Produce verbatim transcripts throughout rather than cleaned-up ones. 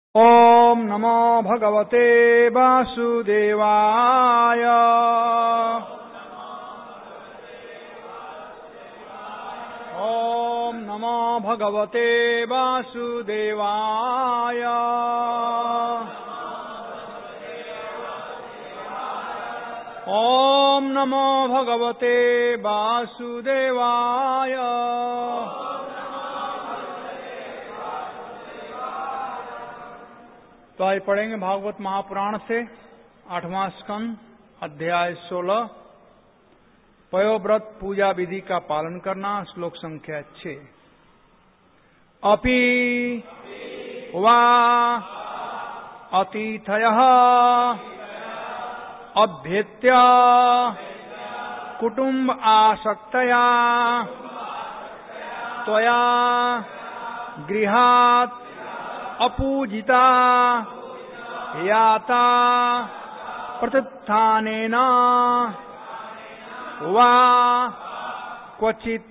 ओम नमो भगवते वासुदेवाय। ओम नमो भगवते वासुदेवाय। ओम नमो भगवते वासुदेवाय। तो आज पढ़ेंगे भागवत महापुराण से आठवां स्कंद अध्याय सोलह पयोव्रत पूजा विधि का पालन करना। श्लोक संख्या छह। अपि वा अतिथयः अभ्येत्य कुटुंब आसक्तया त्वया गृहात् अपूजिता याता प्रतित्थानेन वा क्वचित्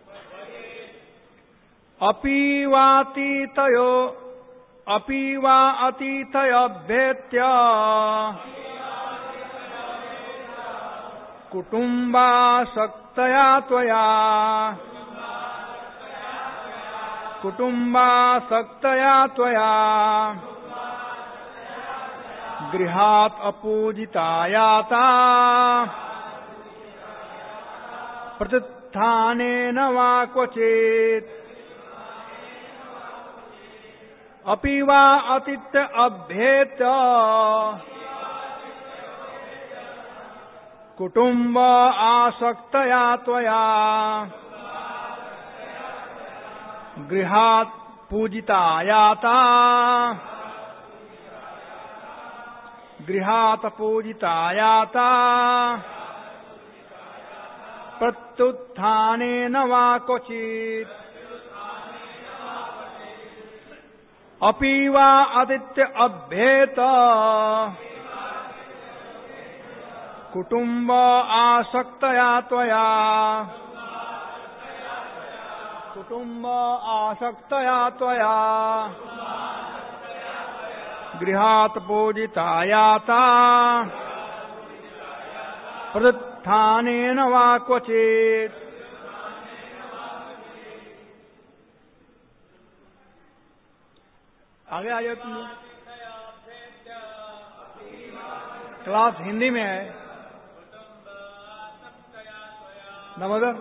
अपि वातीतयो अपि वा अतिथयभ्येत्य कुटुम्बासक्तया त्वया कुटुम्बासक्तया त्वया गृहात् अपूजिता याता प्रतित्थानेन वा क्वचित् अपि वा अतिथ्य अभ्येत्य कुटुम्ब आसक्तया त्वया गृहात् पूजिता याता गृहात् पूजिता याता प्रत्युत्थानेन वा क्वचित् अपि वा अतिथ्य अभ्येत कुटुम्ब आसक्तया त्वया कुटुम्ब आसक्तया त्वया गृहात् पूजिता याता प्रतित्थानेन वा क्वचित्। आगे आ जाओ तुम। क्लास हिंदी में है। नमोदर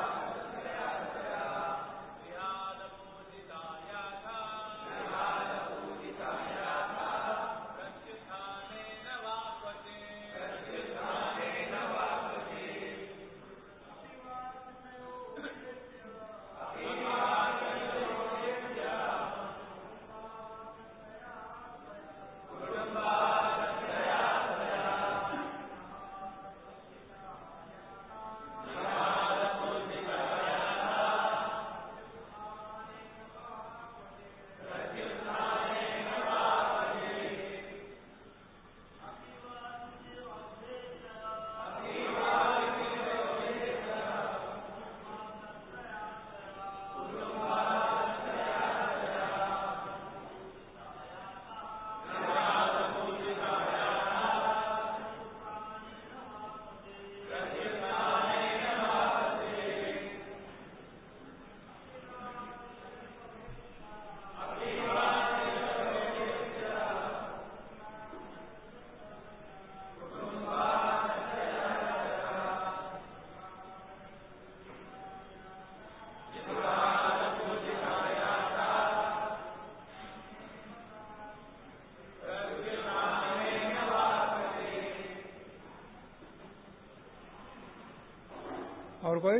और कोई?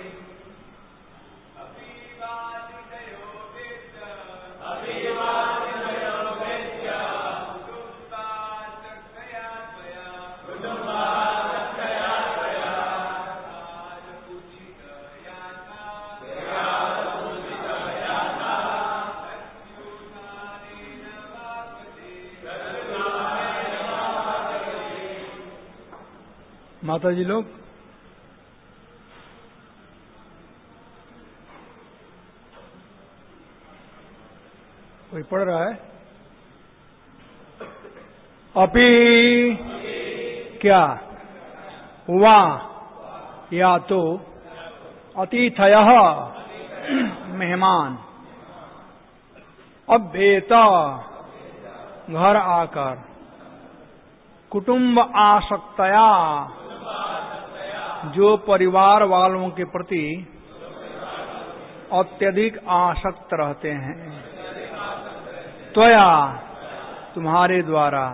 Aviva माता जी लोग कोई पढ़ रहा है? अपि क्या हुआ या तो अतिथयः मेहमान अभ्येत घर आकर कुटुंब आसक्तया जो परिवार वालों के प्रति अत्यधिक आसक्त रहते हैं, त्वया तुम्हारे द्वारा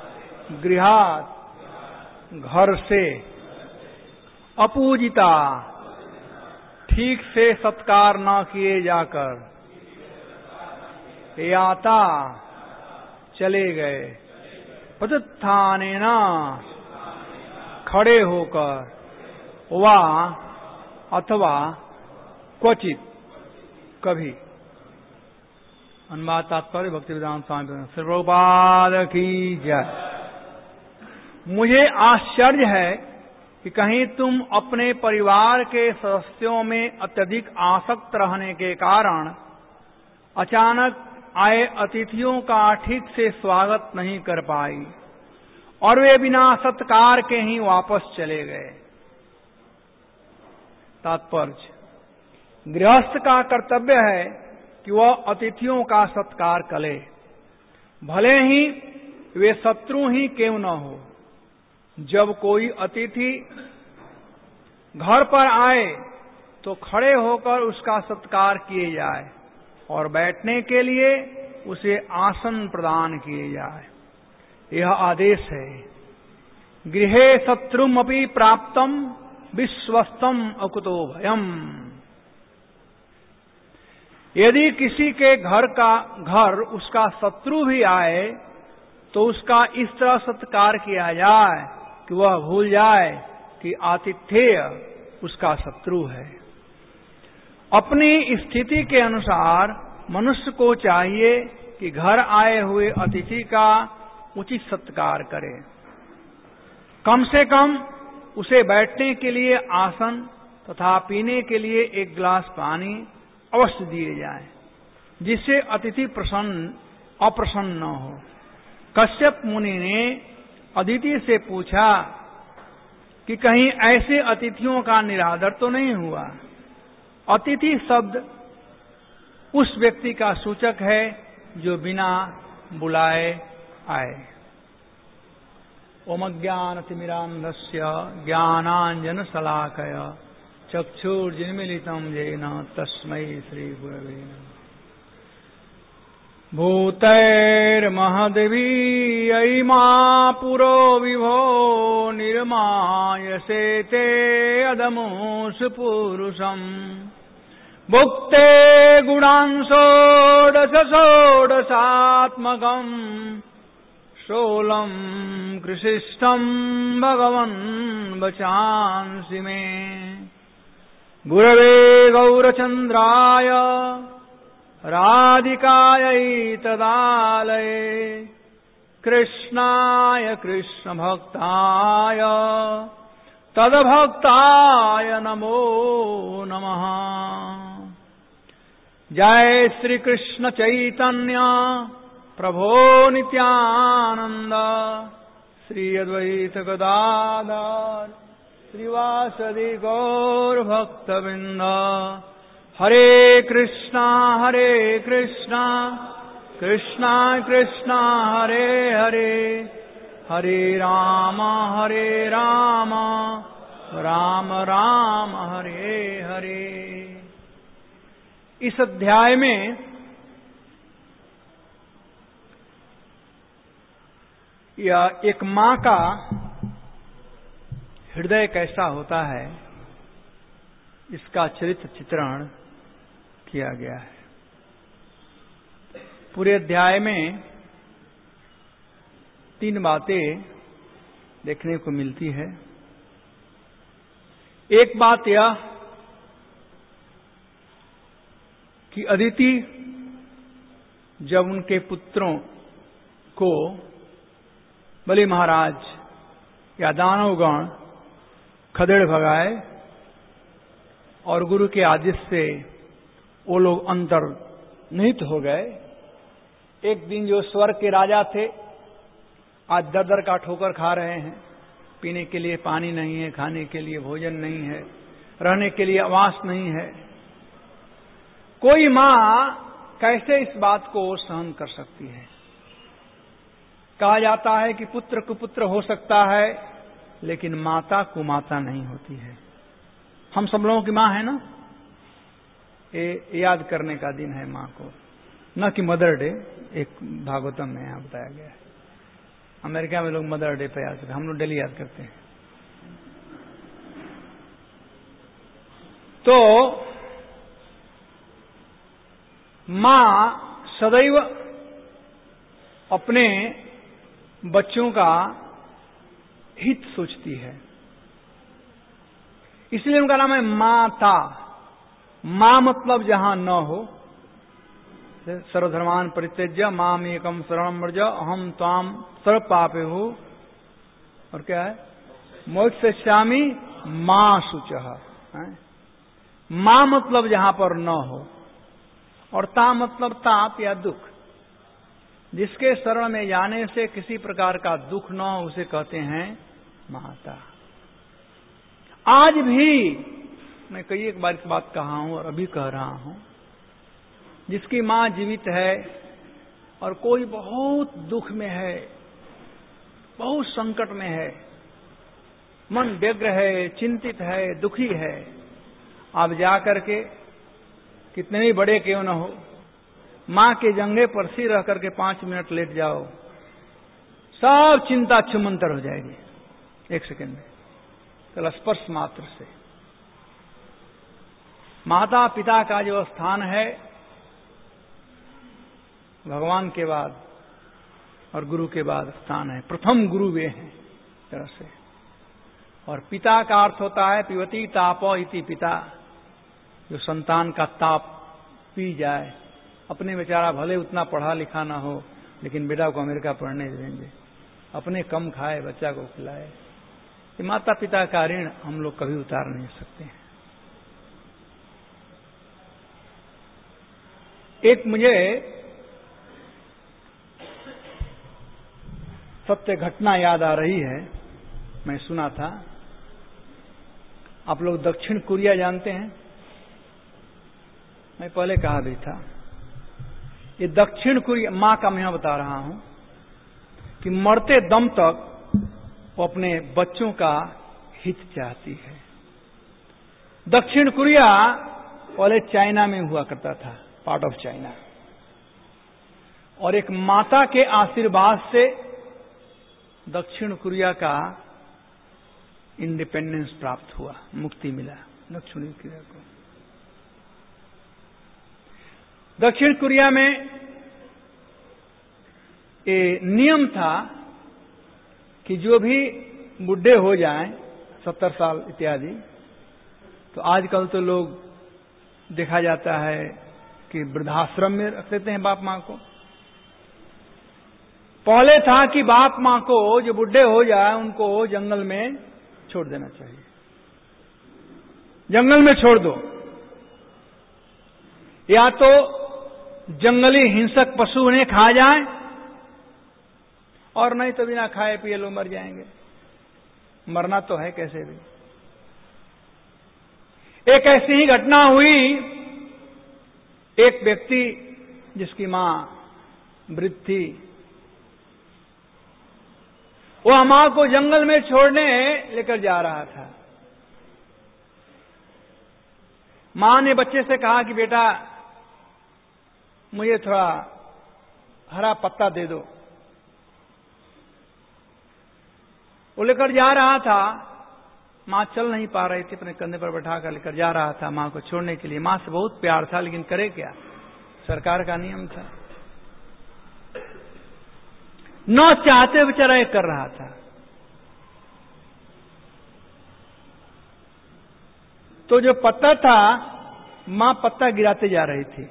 गृहात् घर से अपूजिता ठीक से सत्कार न किए जाकर याता चले गए, पदुत्थानेन खड़े होकर, वा अथवा क्वचित कभी। अनुवाद तात्पर्य भक्तिवेदांत स्वामी श्री प्रभुपाद की जय। मुझे आश्चर्य है कि कहीं तुम अपने परिवार के सदस्यों में अत्यधिक आसक्त रहने के कारण अचानक आए अतिथियों का ठीक से स्वागत नहीं कर पाई और वे बिना सत्कार के ही वापस चले गए। तात्पर्य, गृहस्थ का कर्तव्य है कि वह अतिथियों का सत्कार करे, भले ही वे शत्रु ही क्यों न हो। जब कोई अतिथि घर पर आए तो खड़े होकर उसका सत्कार किए जाए और बैठने के लिए उसे आसन प्रदान किए जाए, यह आदेश है। गृहे शत्रुमपि प्राप्तम विश्वस्तम अकुतो भयम। यदि किसी के घर का घर उसका शत्रु भी आए तो उसका इस तरह सत्कार किया जाए कि वह भूल जाए कि आतिथ्य उसका शत्रु है। अपनी स्थिति के अनुसार मनुष्य को चाहिए कि घर आए हुए अतिथि का उचित सत्कार करे। कम से कम उसे बैठने के लिए आसन तथा पीने के लिए एक गिलास पानी अवश्य दिए जाए, जिससे अतिथि प्रसन्न अप्रसन्न न हो। कश्यप मुनि ने अदिति से पूछा कि कहीं ऐसे अतिथियों का निरादर तो नहीं हुआ। अतिथि शब्द उस व्यक्ति का सूचक है जो बिना बुलाए आए। ओम ज्ञानतिमिरान्धस्य ज्ञानाञ्जनशलाकया चक्षुर्जिन्मीलितं येन तस्मै श्रीगुरवे नमः। भूतैर्महद्वीयै मा पुरो विभो निर्मायसे ते अदमुषु पुरुषम्। भुक्ते गुणांशोडश षोडशात्मकम् षोलम् कृशिष्टम् भगवन् वचांसि मे। गुरवे गौरचन्द्राय राधिकायै तदालये कृष्णाय कृष्णभक्ताय तद्भक्ताय नमो नमः। जय श्री कृष्ण चैतन्य प्रभो नित्यानंद श्री अद्वैत गदाधर श्रीवासदि गौर भक्तवृंद। हरे कृष्णा हरे कृष्णा कृष्णा कृष्णा हरे हरे हरे राम हरे राम राम राम हरे हरे। इस अध्याय में यह एक मां का हृदय कैसा होता है इसका चरित्र चित्रण किया गया है। पूरे अध्याय में तीन बातें देखने को मिलती है। एक बात यह कि अदिति जब उनके पुत्रों को बलि महाराज या दानवगण खदेड़ भगाए और गुरु के आदेश से वो लोग अंतर्निहित हो गए। एक दिन जो स्वर्ग के राजा थे, आज दर दर का ठोकर खा रहे हैं। पीने के लिए पानी नहीं है, खाने के लिए भोजन नहीं है, रहने के लिए आवास नहीं है। कोई मां कैसे इस बात को सहन कर सकती है? कहा जाता है कि पुत्र कुपुत्र हो सकता है, लेकिन माता कुमाता नहीं होती है। हम सब लोगों की मां है ना, ये याद करने का दिन है मां को, न कि मदर डे। एक भागवतम में यहां बताया गया है। अमेरिका में लोग मदर डे पे याद करते हैं, हम लोग डेली याद करते हैं। तो मां सदैव अपने बच्चों का हित सोचती है, इसलिए उनका नाम है माता। मां मतलब जहां न हो, सर्वधर्मान परित्यज्य माम एकम शरणम व्रज अहम त्वाम सर्व पापे हो। और क्या है? मोक्षयिष्यामि मां शुचः। मां मतलब जहां पर न हो, और ता मतलब ताप या दुख। जिसके शरण में जाने से किसी प्रकार का दुख न हो, उसे कहते हैं माता। आज भी मैं कई एक बार इस बात कहा हूं और अभी कह रहा हूं, जिसकी मां जीवित है और कोई बहुत दुख में है, बहुत संकट में है, मन व्यग्र है, चिंतित है, दुखी है, आप जाकर के कितने भी बड़े क्यों न हो, मां के जंघे पर सिर रख करके पांच मिनट लेट जाओ, सब चिंता छुमंतर हो जाएगी एक सेकंड में, केवल स्पर्श मात्र से। माता पिता का जो स्थान है, भगवान के बाद और गुरु के बाद स्थान है। प्रथम गुरु वे हैं तरह से। और पिता का अर्थ होता है पिबती तापो इति पिता, जो संतान का ताप पी जाए। अपने बेचारा भले उतना पढ़ा लिखा ना हो, लेकिन बेटा को अमेरिका पढ़ने देंगे, अपने कम खाए, बच्चा को खिलाए। ये माता पिता का ऋण हम लोग कभी उतार नहीं सकते हैं। एक मुझे सत्य घटना याद आ रही है, मैं सुना था। आप लोग दक्षिण कोरिया जानते हैं? मैं पहले कहा भी था। ये दक्षिण कोरिया, मां का मैं बता रहा हूं कि मरते दम तक वो अपने बच्चों का हित चाहती है। दक्षिण कोरिया पहले चाइना में हुआ करता था, पार्ट ऑफ चाइना, और एक माता के आशीर्वाद से दक्षिण कोरिया का इंडिपेंडेंस प्राप्त हुआ, मुक्ति मिला दक्षिण कोरिया को। दक्षिण कोरिया में ये नियम था कि जो भी बुढ़े हो जाएं, सत्तर साल इत्यादि, तो आजकल तो लोग देखा जाता है कि वृद्धाश्रम में रख देते हैं बाप मां को। पहले था कि बाप मां को जो बुढ़े हो जाए उनको जंगल में छोड़ देना चाहिए, जंगल में छोड़ दो, या तो जंगली हिंसक पशु उन्हें खा जाए, और नहीं तो बिना खाए पिए लोग मर जाएंगे। मरना तो है कैसे भी। एक ऐसी ही घटना हुई, एक व्यक्ति जिसकी मां वृद्ध थी, वह मां को जंगल में छोड़ने लेकर जा रहा था। मां ने बच्चे से कहा कि बेटा मुझे थोड़ा हरा पत्ता दे दो। वो लेकर जा रहा था, मां चल नहीं पा रही थी, अपने कंधे पर बैठा कर लेकर जा रहा था मां को छोड़ने के लिए। मां से बहुत प्यार था, लेकिन करे क्या, सरकार का नियम था, न चाहते बेचारा ये कर रहा था। तो जो पत्ता था, मां पत्ता गिराते जा रही थी।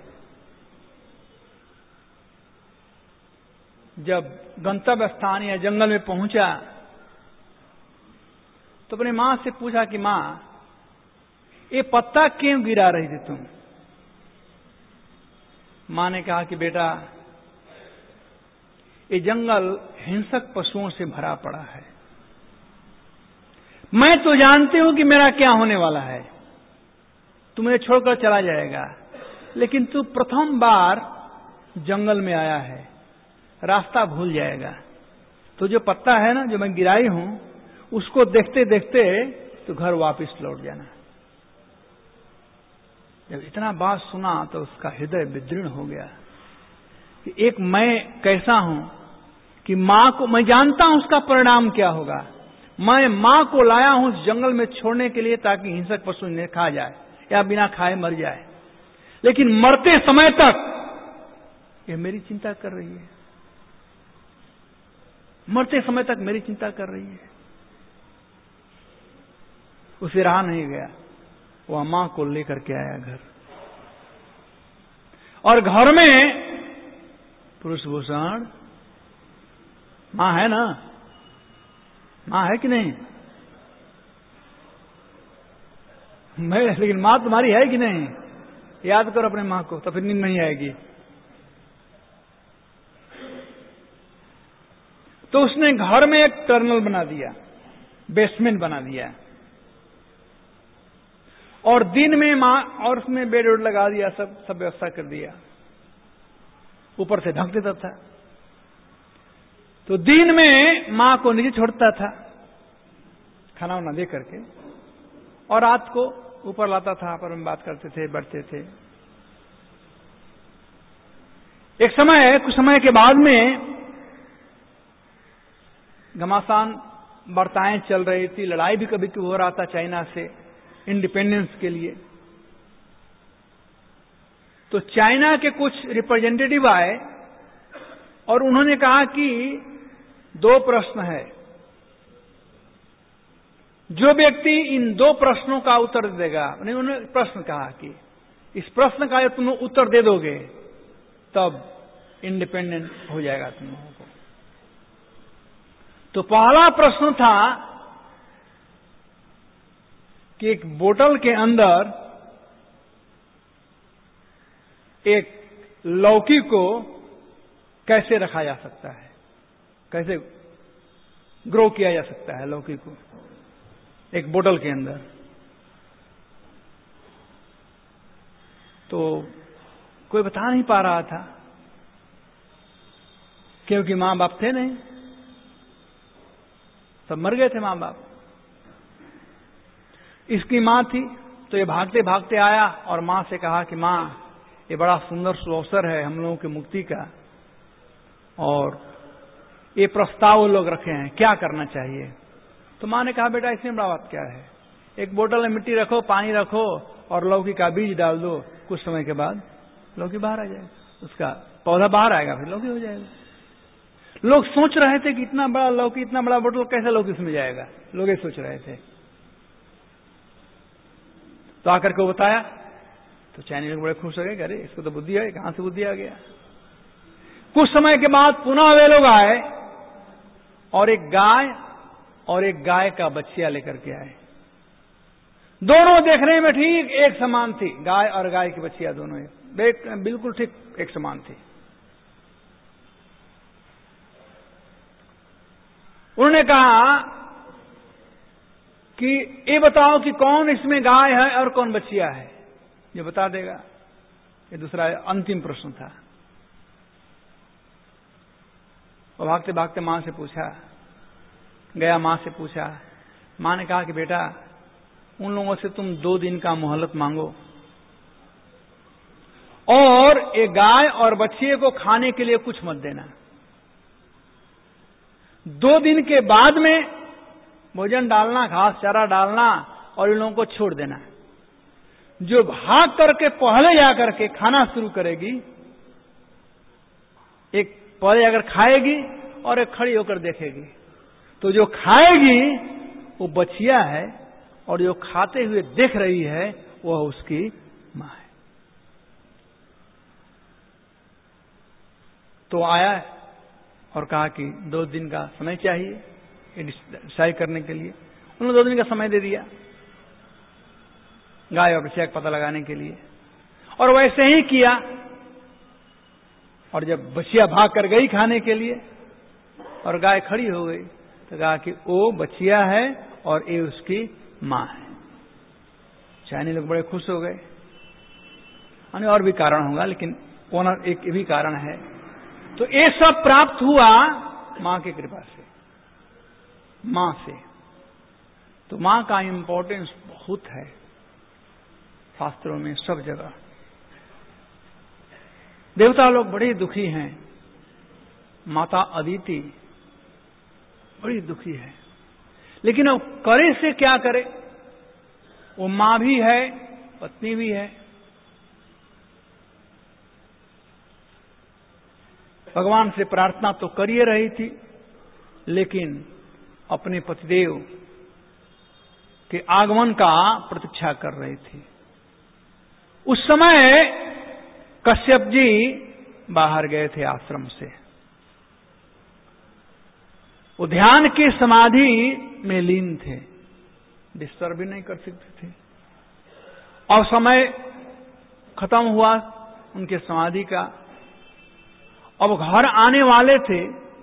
जब गंतव्य स्थान या जंगल में पहुंचा तो अपनी मां से पूछा कि मां, ये पत्ता क्यों गिरा रही थी तुम? मां ने कहा कि बेटा, ये जंगल हिंसक पशुओं से भरा पड़ा है। मैं तो जानती हूं कि मेरा क्या होने वाला है, तू मुझे छोड़कर चला जाएगा, लेकिन तू प्रथम बार जंगल में आया है, रास्ता भूल जाएगा। तो जो पत्ता है ना, जो मैं गिराई हूं, उसको देखते देखते तो घर वापस लौट जाना। जब इतना बात सुना तो उसका हृदय विदीर्ण हो गया कि एक मैं कैसा हूं कि मां को, मैं जानता हूं उसका परिणाम क्या होगा। मैं मां को लाया हूं उस जंगल में छोड़ने के लिए ताकि हिंसक पशु इन्हें खा जाए या बिना खाए मर जाए, लेकिन मरते समय तक ये मेरी चिंता कर रही है, मरते समय तक मेरी चिंता कर रही है। उसे रहा नहीं गया, वह मां को लेकर के आया घर, और घर में पुरुष भूषण मां है ना, मां है कि नहीं? मैं, लेकिन मां तुम्हारी है कि नहीं? याद करो अपने मां को, तो फिर नींद नहीं आएगी। तो उसने घर में एक टर्नल बना दिया, बेसमेंट बना दिया, और दिन में मां, और उसमें बेड वेड लगा दिया, सब सब व्यवस्था कर दिया, ऊपर से ढक देता था। तो दिन में मां को नीचे छोड़ता था खाना वाना दे करके, और रात को ऊपर लाता था, पर हम बात करते थे, बैठते थे। एक समय, कुछ समय के बाद में घमासान वार्ताएं चल रही थी, लड़ाई भी कभी कभी हो रहा था चाइना से इंडिपेंडेंस के लिए। तो चाइना के कुछ रिप्रेजेंटेटिव आए और उन्होंने कहा कि दो प्रश्न है, जो व्यक्ति इन दो प्रश्नों का उत्तर देगा, उन्होंने प्रश्न कहा कि इस प्रश्न का तुम उत्तर दे दोगे तब इंडिपेंडेंट हो जाएगा तुम लोगों को। तो पहला प्रश्न था कि एक बोतल के अंदर एक लौकी को कैसे रखा जा सकता है, कैसे ग्रो किया जा सकता है लौकी को एक बोतल के अंदर। तो कोई बता नहीं पा रहा था, क्योंकि मां बाप थे नहीं, सब मर गए थे मां बाप। इसकी मां थी, तो ये भागते भागते आया और मां से कहा कि मां, ये बड़ा सुंदर अवसर है हम लोगों की मुक्ति का, और ये प्रस्ताव वो लोग रखे हैं, क्या करना चाहिए? तो मां ने कहा, बेटा इसमें बड़ा बात क्या है, एक बोतल में मिट्टी रखो, पानी रखो और लौकी का बीज डाल दो, कुछ समय के बाद लौकी बाहर आ जाएगा, उसका पौधा बाहर आएगा, फिर लौकी हो जाएगा। लोग सोच रहे थे कि इतना बड़ा लौकी, इतना बड़ा बोतल, कैसे लौकी उसमें जाएगा, लोग ये सोच रहे थे। तो आकर के वो बताया, तो चाइनीज लोग बड़े खुश हो गए, अरे इसको तो बुद्धि है, कहां से बुद्धि आ गया। कुछ समय के बाद पुनः वे लोग आए और एक गाय और एक गाय का बच्चिया लेकर के आए। दोनों देखने में ठीक एक समान थी, गाय और गाय की बच्चिया दोनों एक बिल्कुल ठीक एक समान थी। उन्होंने कहा कि ये बताओ कि कौन इसमें गाय है और कौन बच्चिया है, ये बता देगा। ये दूसरा अंतिम प्रश्न था। और भागते भागते मां से पूछा, गया मां से पूछा। मां ने कहा कि बेटा, उन लोगों से तुम दो दिन का मोहलत मांगो और एक गाय और बच्चे को खाने के लिए कुछ मत देना। दो दिन के बाद में भोजन डालना, घास चारा डालना और इन लोगों को छोड़ देना। जो भाग करके पहले जाकर के खाना शुरू करेगी, एक पहले अगर खाएगी और एक खड़ी होकर देखेगी, तो जो खाएगी वो बच्चिया है और जो खाते हुए देख रही है वह उसकी मां है। तो आया और कहा कि दो दिन का समय चाहिए डिसाइड करने के लिए। उन्होंने दो दिन का समय दे दिया गाय और बछिया का पता लगाने के लिए, और वैसे ही किया। और जब बछिया भाग कर गई खाने के लिए और गाय खड़ी हो गई, तो कहा कि वो बछिया है और ये उसकी मां है। चाइनी लोग बड़े खुश हो गए। और भी कारण होगा, लेकिन ओनर एक भी कारण है। तो ये सब प्राप्त हुआ मां की कृपा से, मां से। तो मां का इंपॉर्टेंस बहुत है शास्त्रों में, सब जगह। देवता लोग बड़े दुखी हैं। माता अदिति बड़ी दुखी है, लेकिन अब करे से क्या करे? वो मां भी है, पत्नी भी है। भगवान से प्रार्थना तो कर ही रही थी, लेकिन अपने पतिदेव के आगमन का प्रतीक्षा कर रही थी। उस समय कश्यप जी बाहर गए थे आश्रम से। वो ध्यान की समाधि में लीन थे, डिस्टर्ब भी नहीं कर सकते थे। और समय खत्म हुआ उनके समाधि का। अब घर आने वाले थे।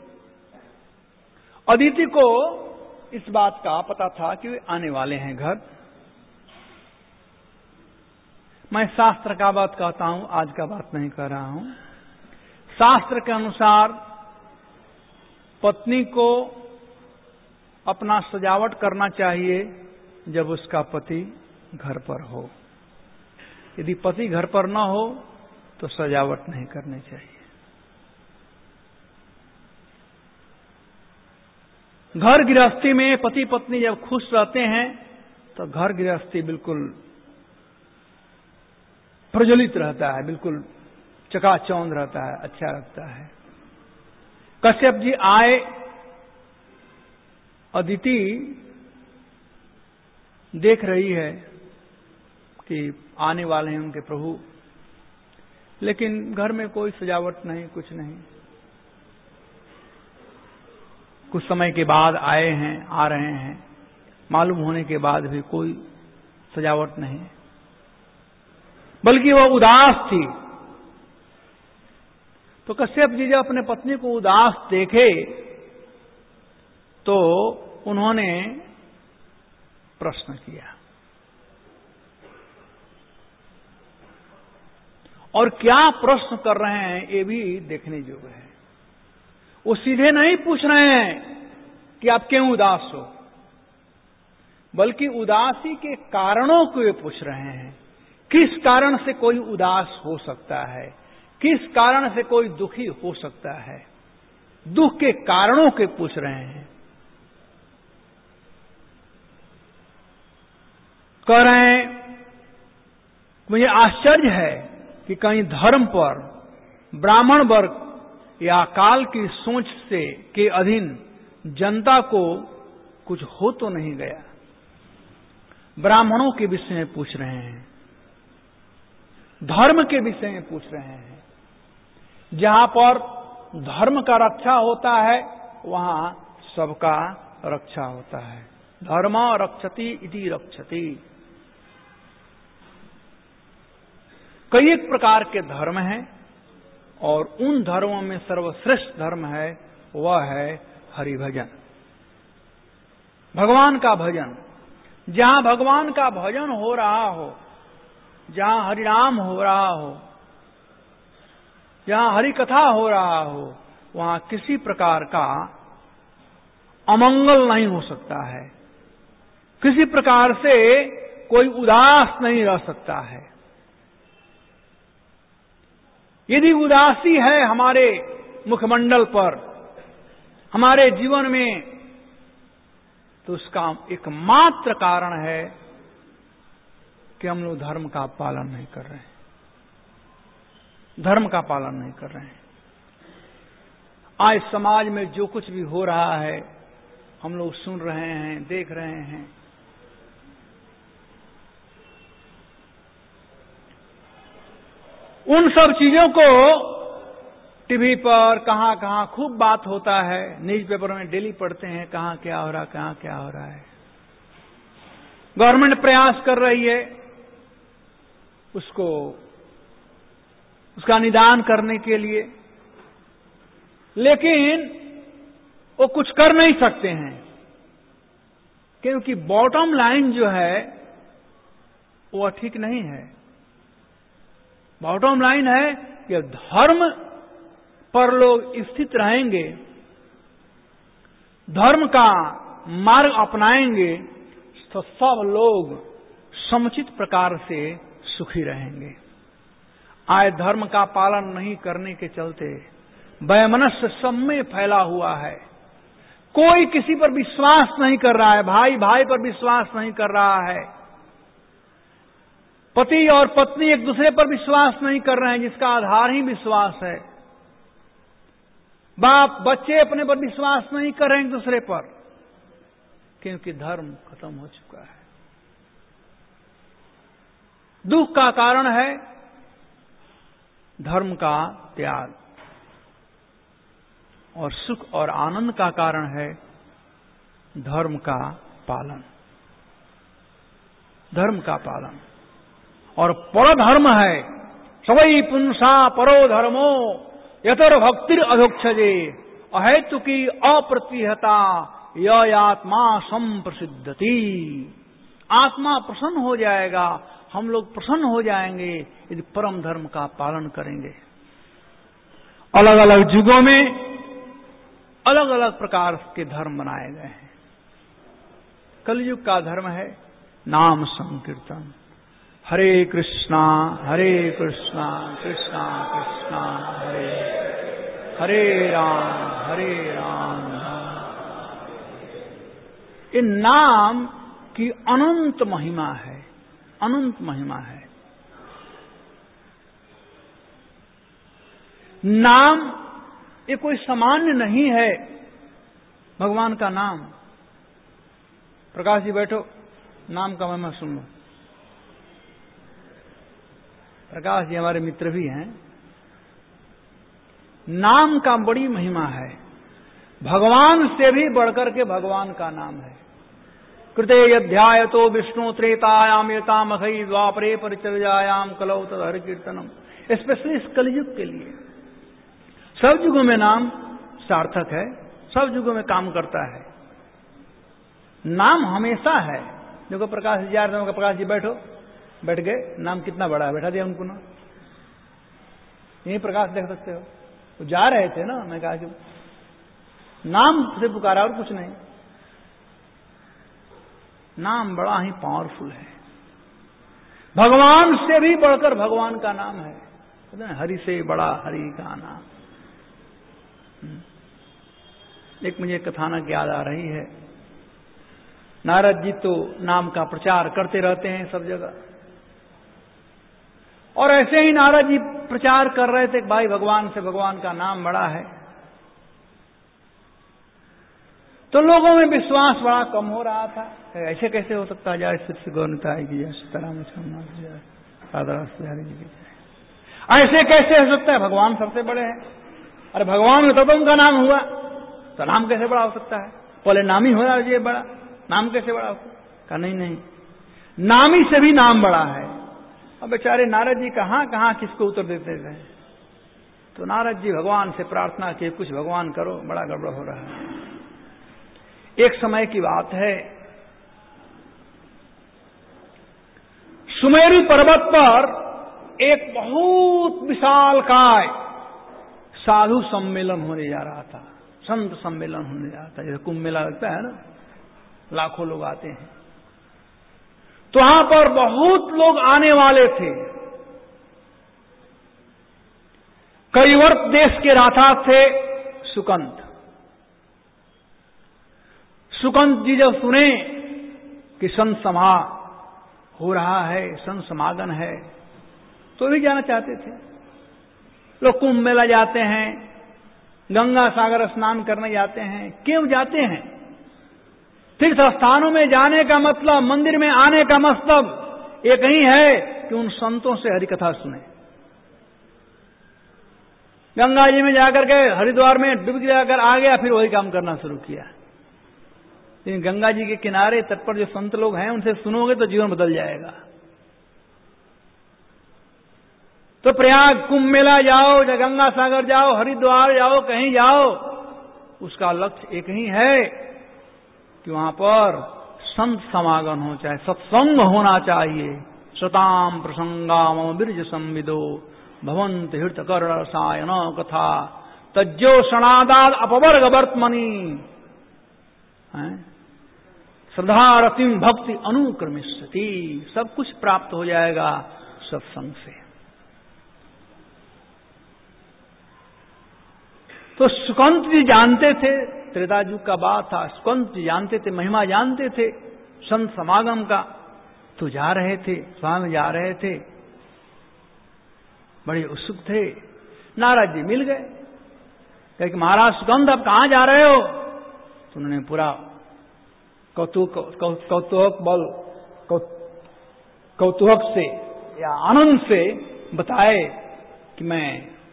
अदिति को इस बात का पता था कि वे आने वाले हैं घर। मैं शास्त्र का बात कहता हूं, आज का बात नहीं कर रहा हूं। शास्त्र के अनुसार पत्नी को अपना सजावट करना चाहिए जब उसका पति घर पर हो। यदि पति घर पर न हो तो सजावट नहीं करनी चाहिए। घर गृहस्थी में पति पत्नी जब खुश रहते हैं तो घर गृहस्थी बिल्कुल प्रज्वलित रहता है, बिल्कुल चकाचौंध रहता है, अच्छा लगता है। कश्यप जी आए। अदिति देख रही है कि आने वाले हैं उनके प्रभु, लेकिन घर में कोई सजावट नहीं, कुछ नहीं। कुछ समय के बाद आए हैं, आ रहे हैं, मालूम होने के बाद भी कोई सजावट नहीं, बल्कि वह उदास थी। तो कश्यप जी जब अपने पत्नी को उदास देखे तो उन्होंने प्रश्न किया। और क्या प्रश्न कर रहे हैं ये भी देखने योग्य है। वो सीधे नहीं पूछ रहे हैं कि आप क्यों उदास हो, बल्कि उदासी के कारणों को वे पूछ रहे हैं। किस कारण से कोई उदास हो सकता है, किस कारण से कोई दुखी हो सकता है, दुख के कारणों के पूछ रहे हैं। कह रहे हैं मुझे आश्चर्य है कि कहीं धर्म पर ब्राह्मण वर्ग या काल की सोच से के अधीन जनता को कुछ हो तो नहीं गया। ब्राह्मणों के विषय में पूछ रहे हैं, धर्म के विषय में पूछ रहे हैं। जहां पर धर्म का रक्षा होता है वहां सबका रक्षा होता है। धर्म रक्षति इति रक्षति। कई एक प्रकार के धर्म हैं और उन धर्मों में सर्वश्रेष्ठ धर्म है वह है हरि भजन, भगवान का भजन। जहां भगवान का भजन हो रहा हो, जहां हरिनाम हो रहा हो, जहां हरि कथा हो रहा हो, वहां किसी प्रकार का अमंगल नहीं हो सकता है, किसी प्रकार से कोई उदास नहीं रह सकता है। यदि उदासी है हमारे मुखमंडल पर, हमारे जीवन में, तो उसका एकमात्र कारण है कि हम लोग धर्म का पालन नहीं कर रहे हैं, धर्म का पालन नहीं कर रहे हैं। आज समाज में जो कुछ भी हो रहा है हम लोग सुन रहे हैं, देख रहे हैं। उन सब चीजों को टीवी पर कहां कहां खूब बात होता है, न्यूज़पेपर में डेली पढ़ते हैं कहां क्या हो रहा, कहां क्या हो रहा है। गवर्नमेंट प्रयास कर रही है उसको उसका निदान करने के लिए, लेकिन वो कुछ कर नहीं सकते हैं, क्योंकि बॉटम लाइन जो है वो ठीक नहीं है। बॉटम लाइन है कि धर्म पर लोग स्थित रहेंगे, धर्म का मार्ग अपनाएंगे, तो सब लोग समुचित प्रकार से सुखी रहेंगे। आज धर्म का पालन नहीं करने के चलते वैमनस्य सब में फैला हुआ है। कोई किसी पर विश्वास नहीं कर रहा है, भाई भाई पर विश्वास नहीं कर रहा है, पति और पत्नी एक दूसरे पर विश्वास नहीं कर रहे हैं जिसका आधार ही विश्वास है। बाप बच्चे अपने पर विश्वास नहीं कर रहे हैं एक दूसरे पर, क्योंकि धर्म खत्म हो चुका है। दुख का कारण है धर्म का त्याग, और सुख और आनंद का कारण है धर्म का पालन। धर्म का पालन और परधर्म है सवै पुंसा परो धर्मो यतर भक्तिर अधोक्षजे अहेतुकी अप्रतिहता यत्मा संप्रसिद्धति। आत्मा प्रसन्न हो जाएगा, हम लोग प्रसन्न हो जाएंगे यदि परम धर्म का पालन करेंगे। अलग अलग युगों में अलग अलग प्रकार के धर्म बनाए गए हैं। कलयुग का धर्म है नाम संकीर्तन, हरे कृष्णा हरे कृष्णा कृष्णा कृष्णा हरे हरे राम हरे राम। ये नाम की अनंत महिमा है, अनंत महिमा है। नाम ये कोई सामान्य नहीं है। भगवान का नाम, प्रकाश जी बैठो, नाम का महिमा सुन लो। प्रकाश जी हमारे मित्र भी हैं। नाम का बड़ी महिमा है, भगवान से भी बढ़कर के भगवान का नाम है। कृते यध्याय तो विष्णु त्रेतायाम यतामखई द्वापरे परिचर्यायाम कलौ तद हरि कीर्तनम। स्पेशली इस कलयुग के लिए सब युगों में नाम सार्थक है, सब युगों में काम करता है। नाम हमेशा है। देखो प्रकाश जी जा रहे हैं, प्रकाश जी बैठो, बैठ गए। नाम कितना बड़ा है, बैठा दिया उनको ना। यही प्रकाश देख सकते हो, वो जा रहे थे ना, मैं कहा कि नाम से पुकारा और कुछ नहीं। नाम बड़ा ही पावरफुल है, भगवान से भी बढ़कर भगवान का नाम है। हरि से बड़ा हरि का नाम। एक मुझे कथानक याद आ रही है। नारद जी तो नाम का प्रचार करते रहते हैं सब जगह, और ऐसे ही नारद जी प्रचार कर रहे थे कि भाई भगवान से भगवान का नाम बड़ा है। तो लोगों में विश्वास बड़ा कम हो रहा था। ऐसे कैसे हो सकता है, जय श्री गौरता आएगी, सीताराम ऐसे कैसे हो सकता है, भगवान सबसे बड़े हैं। अरे भगवान में तो उनका नाम हुआ, तो नाम कैसे बड़ा हो सकता है? पहले नाम ही होना चाहिए बड़ा, नाम कैसे बड़ा हो सकता? कहा नहीं नहीं, नामी से भी नाम बड़ा है। अब बेचारे नारद जी कहां कहां किसको उत्तर देते थे। तो नारद जी भगवान से प्रार्थना की, कुछ भगवान करो, बड़ा गड़बड़ हो रहा है। एक समय की बात है, सुमेरु पर्वत पर एक बहुत विशालकाय साधु सम्मेलन होने जा रहा था, संत सम्मेलन होने जा रहा था। जैसे कुंभ मेला लगता है ना, लाखों लोग आते हैं। तो वहां पर बहुत लोग आने वाले थे। कलिवर्त देश के राजा थे सुकंत। सुकंत जी जब सुने कि संत सभा हो रहा है, संत समागम है, तो भी जाना चाहते थे। लोग कुंभ मेला जाते हैं, गंगा सागर स्नान करने जाते हैं। क्यों जाते हैं? तीर्थ स्थानों में जाने का मतलब, मंदिर में आने का मतलब एक ही है कि उन संतों से हरि कथा सुने। गंगा जी में जाकर के, हरिद्वार में डुबकी लगाकर आ गया, फिर वही काम करना शुरू किया। लेकिन गंगा जी के किनारे तट पर जो संत लोग हैं उनसे सुनोगे तो जीवन बदल जाएगा। तो प्रयाग कुंभ मेला जाओ, या गंगा सागर जाओ, हरिद्वार जाओ, कहीं जाओ, उसका लक्ष्य एक ही है कि वहां पर संत समागम हो, चाहे सत्संग होना चाहिए। सताम प्रसंगाम बिरज संविदो भवंत हृत कर्ण सायन कथा तज्जो सनादाद अपवर्ग वर्तमनी श्रद्धा रतिम भक्ति अनुक्रमिष्यति। सब कुछ प्राप्त हो जाएगा सत्संग से। तो सुकंत जी जानते थे, त्रेता युग का बात था, सुकंत जी जानते थे, महिमा जानते थे संत समागम का। तो जा रहे थे, स्वामी जा रहे थे, बड़े उत्सुक थे। नारद जी मिल गए, कहे कि महाराज सुकंत आप कहां जा रहे हो? तो उन्होंने पूरा कौतुक कौतूहक बल कौतूहक से या आनंद से बताए कि मैं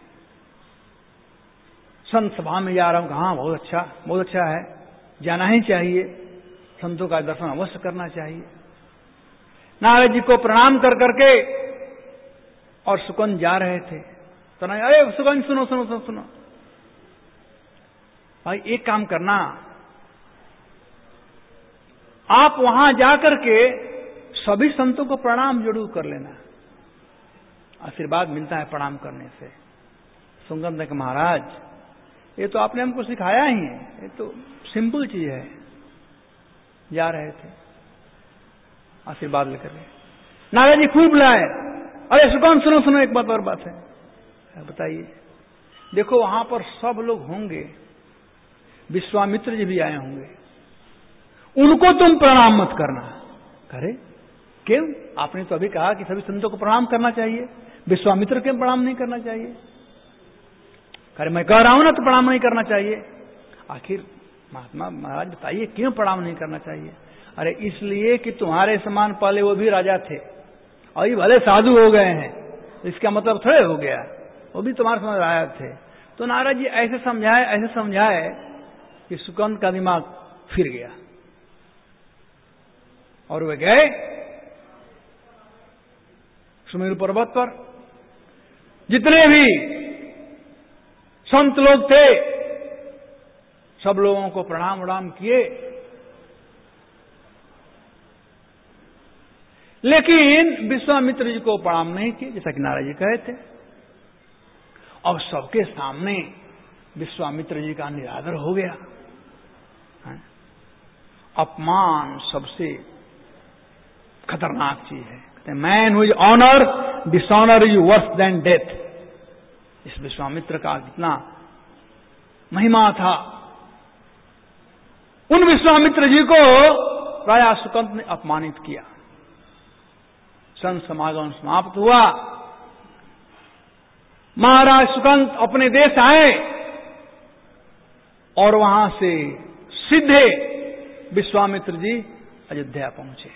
संत सभा में जा रहा हूं। कहा बहुत अच्छा, बहुत अच्छा है, जाना ही चाहिए, संतों का दर्शन अवश्य करना चाहिए। नारद जी को प्रणाम कर करके और सुकंद जा रहे थे। तो नहीं, अरे सुकंद सुनो सुनो सुनो सुनो भाई, एक काम करना, आप वहां जाकर के सभी संतों को प्रणाम जरूर कर लेना, आशीर्वाद मिलता है प्रणाम करने से। सुकंद ने कहा महाराज ये तो आपने हमको सिखाया ही है, ये तो सिंपल चीज है। जा रहे थे आशीर्वाद लेकर के, नारद जी खूब बुलाए। अरे सुकंद सुनो सुनो, एक बात और बात है, बताइए। देखो वहां पर सब लोग होंगे, विश्वामित्र जी भी आए होंगे, उनको तुम प्रणाम मत करना। अरे क्यों? आपने तो अभी कहा कि सभी संतों को प्रणाम करना चाहिए, विश्वामित्र क्यों प्रणाम नहीं करना चाहिए? अरे मैं कह रहा हूं ना तो प्रणाम नहीं करना चाहिए। आखिर महात्मा महाराज बताइए क्यों प्रणाम नहीं करना चाहिए? अरे इसलिए कि तुम्हारे समान पहले वो भी राजा थे और ये भले साधु हो गए हैं, इसका मतलब थोड़े हो गया, वो भी तुम्हारे समान राजा थे। तो नारद जी ऐसे समझाए ऐसे समझाए कि सुकंद का दिमाग फिर गया और वे गए सुमेरु पर्वत पर। जितने भी संत लोग थे सब लोगों को प्रणाम उड़ाम किए, लेकिन विश्वामित्र जी को प्रणाम नहीं किए, जैसा कि नारद जी कहे थे। और सबके सामने विश्वामित्र जी का निरादर हो गया। अपमान सबसे खतरनाक चीज है। Man who is honour dishonour is worse than death. इस विश्वामित्र का कितना महिमा था। उन विश्वामित्र जी को राजा सुकंत ने अपमानित किया। संत समागम समाप्त हुआ। महाराज सुकंत अपने देश आए और वहां से सीधे विश्वामित्र जी अयोध्या पहुंचे।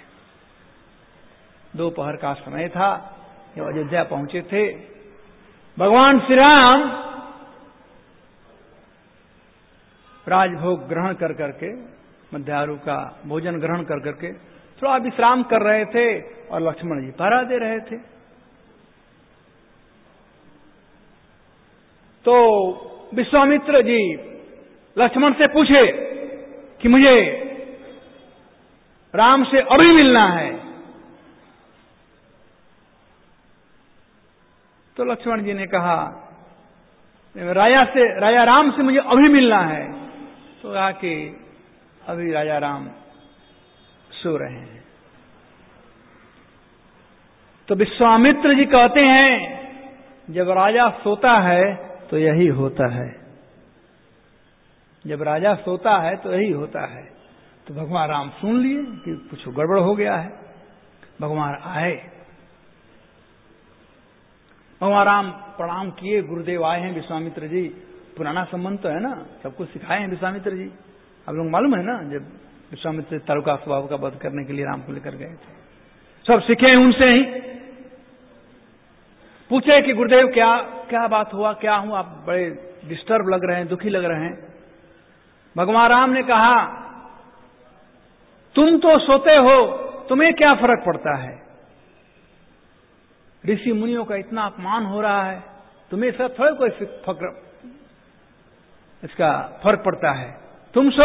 दोपहर का समय था, जब अयोध्या पहुंचे थे। भगवान श्री राम राजभोग ग्रहण कर करके, मध्याह्न का भोजन ग्रहण कर करके थोड़ा विश्राम कर रहे थे और लक्ष्मण जी पहरा दे रहे थे। तो विश्वामित्र जी लक्ष्मण से पूछे कि मुझे राम से अभी मिलना है। तो लक्ष्मण जी ने कहा राजा से राजा राम से मुझे अभी मिलना है। तो कहा कि अभी राजा राम सो रहे हैं। तो विश्वामित्र जी कहते हैं जब राजा सोता है तो यही होता है, जब राजा सोता है तो यही होता है। तो भगवान राम सुन लिए कि कुछ गड़बड़ हो गया है। भगवान आए, भगवान राम प्रणाम किए, गुरुदेव आए हैं। विश्वामित्र जी, पुराना संबंध तो है ना, सब कुछ सिखाए हैं विश्वामित्र जी। आप लोग मालूम है ना, जब विश्वामित्र तालुका स्वभाव का वध करने के लिए राम को लेकर गए थे, सब सीखे उनसे ही। पूछे कि गुरुदेव क्या क्या बात हुआ, क्या हुआ, आप बड़े डिस्टर्ब लग रहे हैं, दुखी लग रहे हैं। भगवान राम ने कहा तुम तो सोते हो, तुम्हें क्या फर्क पड़ता है? ऋषि मुनियों का इतना अपमान हो रहा है, तुम्हें इसका थोड़ा कोई फक्र इसका फर्क पड़ता है? तुम सो।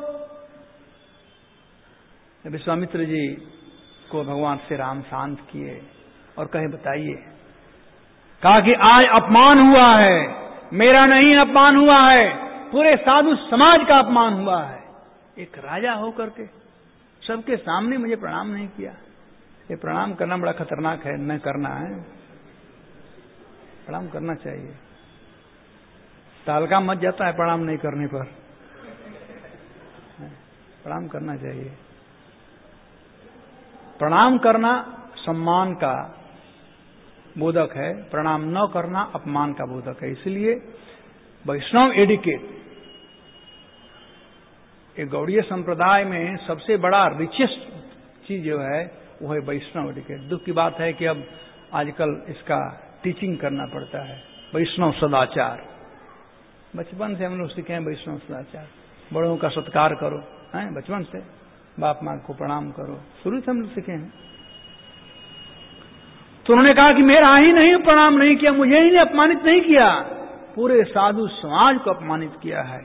विश्वामित्र जी को भगवान श्री राम शांत किए और कहे बताइए। कहा कि आज अपमान हुआ है, मेरा नहीं अपमान हुआ है, पूरे साधु समाज का अपमान हुआ है। एक राजा होकर के सबके सामने मुझे प्रणाम नहीं किया। ये प्रणाम करना बड़ा खतरनाक है, न करना है। प्रणाम करना चाहिए। तालका मच जाता है प्रणाम नहीं करने पर। प्रणाम करना चाहिए। प्रणाम करना सम्मान का बोधक है, प्रणाम न करना अपमान का बोधक है। इसलिए वैष्णव एडिकेट, एक गौड़ीय संप्रदाय में सबसे बड़ा रिचेस्ट चीज जो है वो है वैष्णव एडिकेट। दुख की बात है कि अब आजकल इसका टीचिंग करना पड़ता है। वैष्णव सदाचार, बचपन से हम लोग सीखे हैं वैष्णव सदाचार। बड़ों का सत्कार करो, हैं बचपन से, बाप माँ को प्रणाम करो, शुरू से हम लोग सीखे हैं। तो उन्होंने कहा कि मेरा ही नहीं प्रणाम नहीं किया, मुझे ही ने अपमानित नहीं किया, पूरे साधु समाज को अपमानित किया है।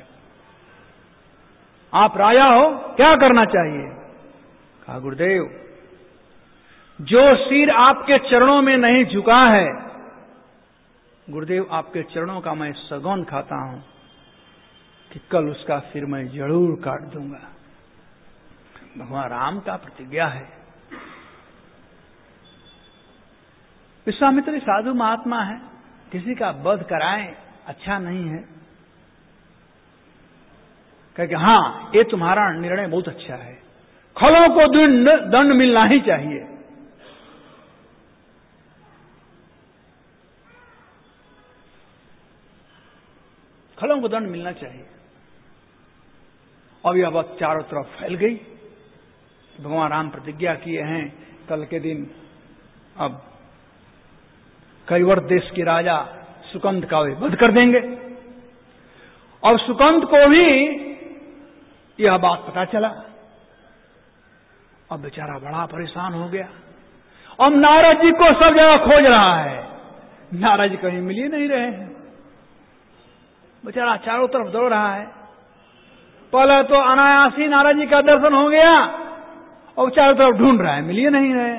आप राजा हो, क्या करना चाहिए? कहा गुरुदेव, जो सिर आपके चरणों में नहीं झुका है, गुरुदेव आपके चरणों का मैं सगौन खाता हूं कि कल उसका सिर मैं जरूर काट दूंगा। भगवान राम का प्रतिज्ञा है। विश्वामित्र साधु महात्मा है, किसी का वध कराएं अच्छा नहीं है। कहे हाँ ये तुम्हारा निर्णय बहुत अच्छा है, खलों को दंड दंड मिलना ही चाहिए। खलों को दंड मिलना चाहिए। अब यह बात चारों तरफ फैल गई। भगवान राम प्रतिज्ञा किए हैं कल के दिन अब कैवर्त देश के राजा सुकंद का वे वध कर देंगे। और सुकंद को भी यह बात पता चला। अब बेचारा बड़ा परेशान हो गया। अब नारद जी को सब जगह खोज रहा है, नारद जी कहीं मिल ही नहीं रहे हैं। बेचारा चारों तरफ दौड़ रहा है। पहले तो अनायासी नारद जी का दर्शन हो गया और चारों तरफ ढूंढ रहा है, मिल ही नहीं रहे।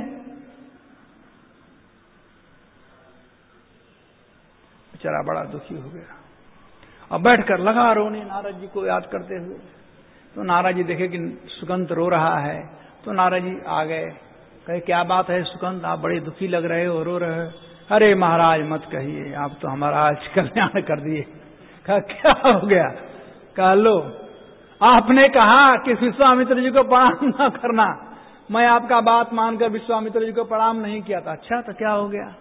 बेचारा बड़ा दुखी हो गया। अब बैठकर लगा रोने नारद जी को याद करते हुए। तो नारद जी देखे कि सुकंत रो रहा है, तो नारद जी आ गए। कहे क्या बात है सुकंत, आप बड़े दुखी लग रहे हो, रो रहे हो? अरे महाराज मत कहिए, आप तो हमारा आज कल्याण कर दिए। कहा क्या हो गया? कहा लो, आपने कहा कि विश्वामित्र जी को प्रणाम न करना, मैं आपका बात मानकर विश्वामित्र जी को प्रणाम नहीं किया था। अच्छा तो क्या हो गया?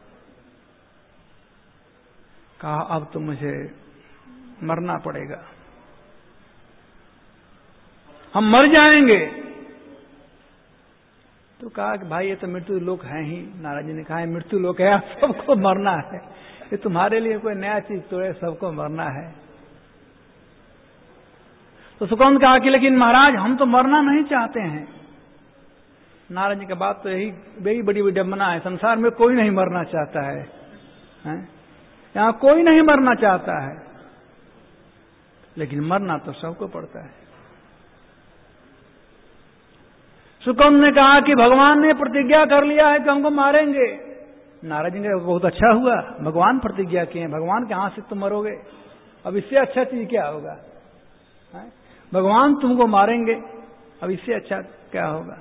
कहा अब तो मुझे मरना पड़ेगा, हम मर जाएंगे। तो कहा कि भाई ये तो मृत्यु लोक है ही। नारद जी ने कहा मृत्यु लोक है, सबको मरना है, ये तुम्हारे लिए कोई नया चीज तो है, सबको मरना है। तो सुकंद कहा कि लेकिन महाराज हम तो मरना नहीं चाहते हैं। नारद जी की बात तो यही बड़ी बड़ी विडंबना है, संसार में कोई नहीं मरना चाहता है, है? यहां कोई नहीं मरना चाहता है, लेकिन मरना तो सबको पड़ता है। सुकंद ने कहा कि भगवान ने प्रतिज्ञा कर लिया है कि हमको मारेंगे। नारद जी ने बहुत अच्छा हुआ, भगवान प्रतिज्ञा किए हैं, भगवान के हाथ से तुम मरोगे, अब इससे अच्छा चीज क्या होगा? है? भगवान तुमको मारेंगे, अब इससे अच्छा क्या होगा?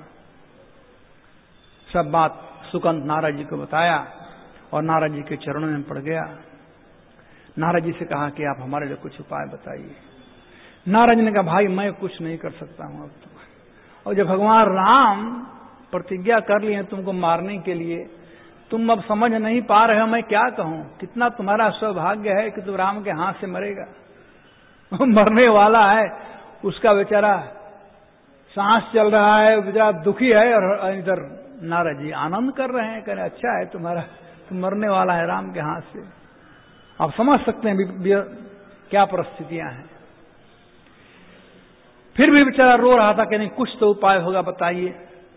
सब बात सुकंद नारद जी को बताया और नारद जी के चरणों में पड़ गया। नारद जी से कहा कि आप हमारे लिए कुछ उपाय बताइए। नारद जी ने कहा भाई मैं कुछ नहीं कर सकता हूं अब तो, और जब भगवान राम प्रतिज्ञा कर लिए हैं तुमको मारने के लिए, तुम अब समझ नहीं पा रहे हो, मैं क्या कहूं? कितना तुम्हारा सौभाग्य है कि तुम राम के हाथ से मरेगा। मरने वाला है, उसका बेचारा सांस चल रहा है, बेचारा दुखी है, और इधर नारद जी आनंद कर रहे हैं, कह रहे अच्छा है तुम्हारा, तुम मरने वाला है राम के हाथ से। आप समझ सकते हैं क्या परिस्थितियां हैं। फिर भी बेचारा रो रहा था कि नहीं कुछ तो उपाय होगा, बताइए।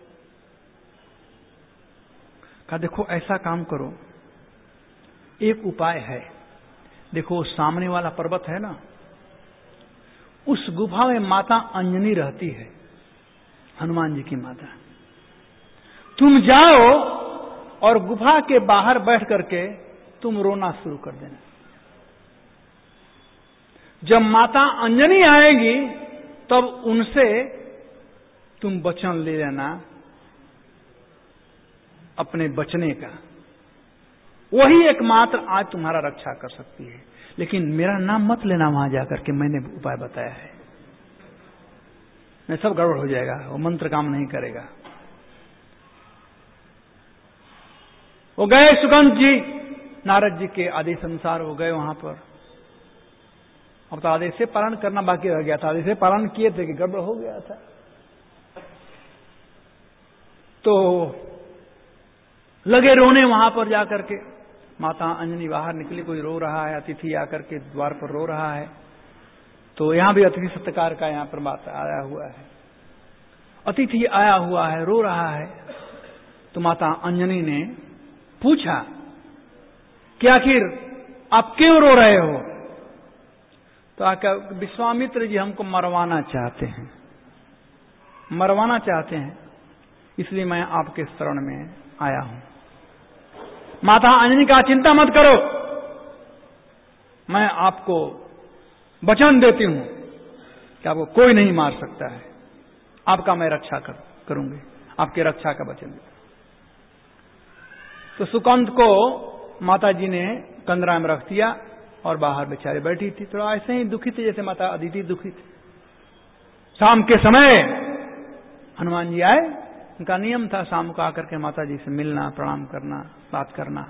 कहा देखो ऐसा काम करो, एक उपाय है। देखो सामने वाला पर्वत है ना, उस गुफा में माता अंजनी रहती है, हनुमान जी की माता। तुम जाओ और गुफा के बाहर बैठ करके तुम रोना शुरू कर देना। जब माता अंजनी आएगी तब उनसे तुम वचन ले लेना अपने बचने का। वही एकमात्र आज तुम्हारा रक्षा कर सकती है। लेकिन मेरा नाम मत लेना वहां जाकर के, मैंने उपाय बताया है, नहीं सब गड़बड़ हो जाएगा, वो मंत्र काम नहीं करेगा। वो गए सुगंध जी, नारद जी के आदेश अनुसार वो गए वहां पर। अब तो आदेश से पालन करना बाकी रह गया था, आदेश से पालन किए थे कि गड़बड़ हो गया था। तो लगे रोने वहां पर जाकर के। माता अंजनी बाहर निकली, कोई रो रहा है, अतिथि आकर के द्वार पर रो रहा है। तो यहां भी अतिथि सत्कार का यहां पर बात आया हुआ है। अतिथि आया हुआ है, रो रहा है। तो माता अंजनी ने पूछा कि आखिर आप क्यों रो रहे हो? तो आकर विश्वामित्र जी हमको मरवाना चाहते हैं, मरवाना चाहते हैं, इसलिए मैं आपके शरण में आया हूं। माता अंजनी का चिंता मत करो, मैं आपको वचन देती हूं कि आपको कोई नहीं मार सकता है, आपका मैं रक्षा कर, करूंगी, आपकी रक्षा का वचन देता। तो सुकंद को माता जी ने कंदरा में रख दिया और बाहर बेचारे बैठी थी, थोड़ा ऐसे ही दुखी थी जैसे माता अदिति दुखी थी। शाम के समय हनुमान जी आए, उनका नियम था शाम को आकर के माता जी से मिलना, प्रणाम करना, बात करना।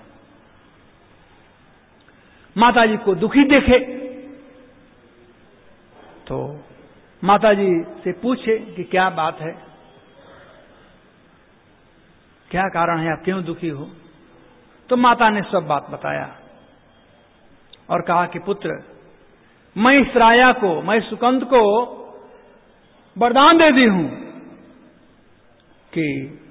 माता जी को दुखी देखे तो माता जी से पूछे कि क्या बात है, क्या कारण है, आप क्यों दुखी हो? तो माता ने सब बात बताया और कहा कि पुत्र, मैं इस राया को, मैं सुकंद को वरदान दे दी हूं कि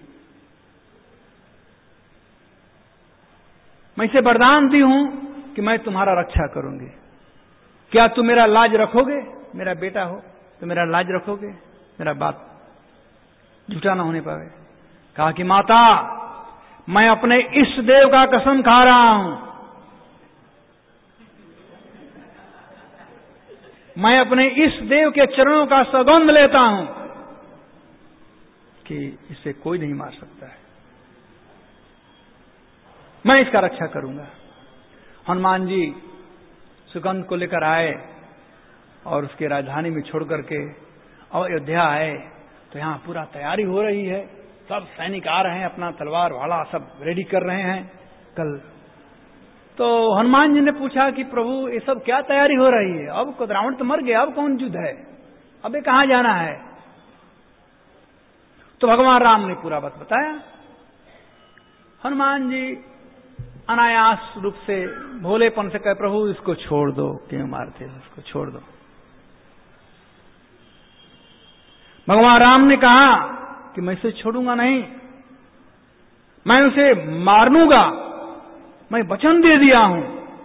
मैं इसे वरदान दी हूं कि मैं तुम्हारा रक्षा करूंगी। क्या तुम मेरा लाज रखोगे? मेरा बेटा हो तो मेरा लाज रखोगे, मेरा बात झूठा ना होने पाए। कहा कि माता, मैं अपने इष्ट देव का कसम खा रहा हूं, मैं अपने इष्ट देव के चरणों का सौगंध लेता हूं कि इसे कोई नहीं मार सकता है, मैं इसका रक्षा करूंगा। हनुमान जी सुगंध को लेकर आए और उसके राजधानी में छोड़ करके अयोध्या आए। तो यहां पूरा तैयारी हो रही है, सब सैनिक आ रहे हैं, अपना तलवार भाला सब रेडी कर रहे हैं कल। तो हनुमान जी ने पूछा कि प्रभु ये सब क्या तैयारी हो रही है? अब रावण तो मर गया, अब कौन युद्ध है, अब ये कहां जाना है? तो भगवान राम ने पूरा बात बताया। हनुमान जी अनायास रूप से भोलेपन से कहे, प्रभु इसको छोड़ दो, क्यों मारते हो, इसको छोड़ दो। भगवान राम ने कहा कि मैं इसे छोड़ूंगा नहीं, मैं उसे मार लूंगा, मैं वचन दे दिया हूं।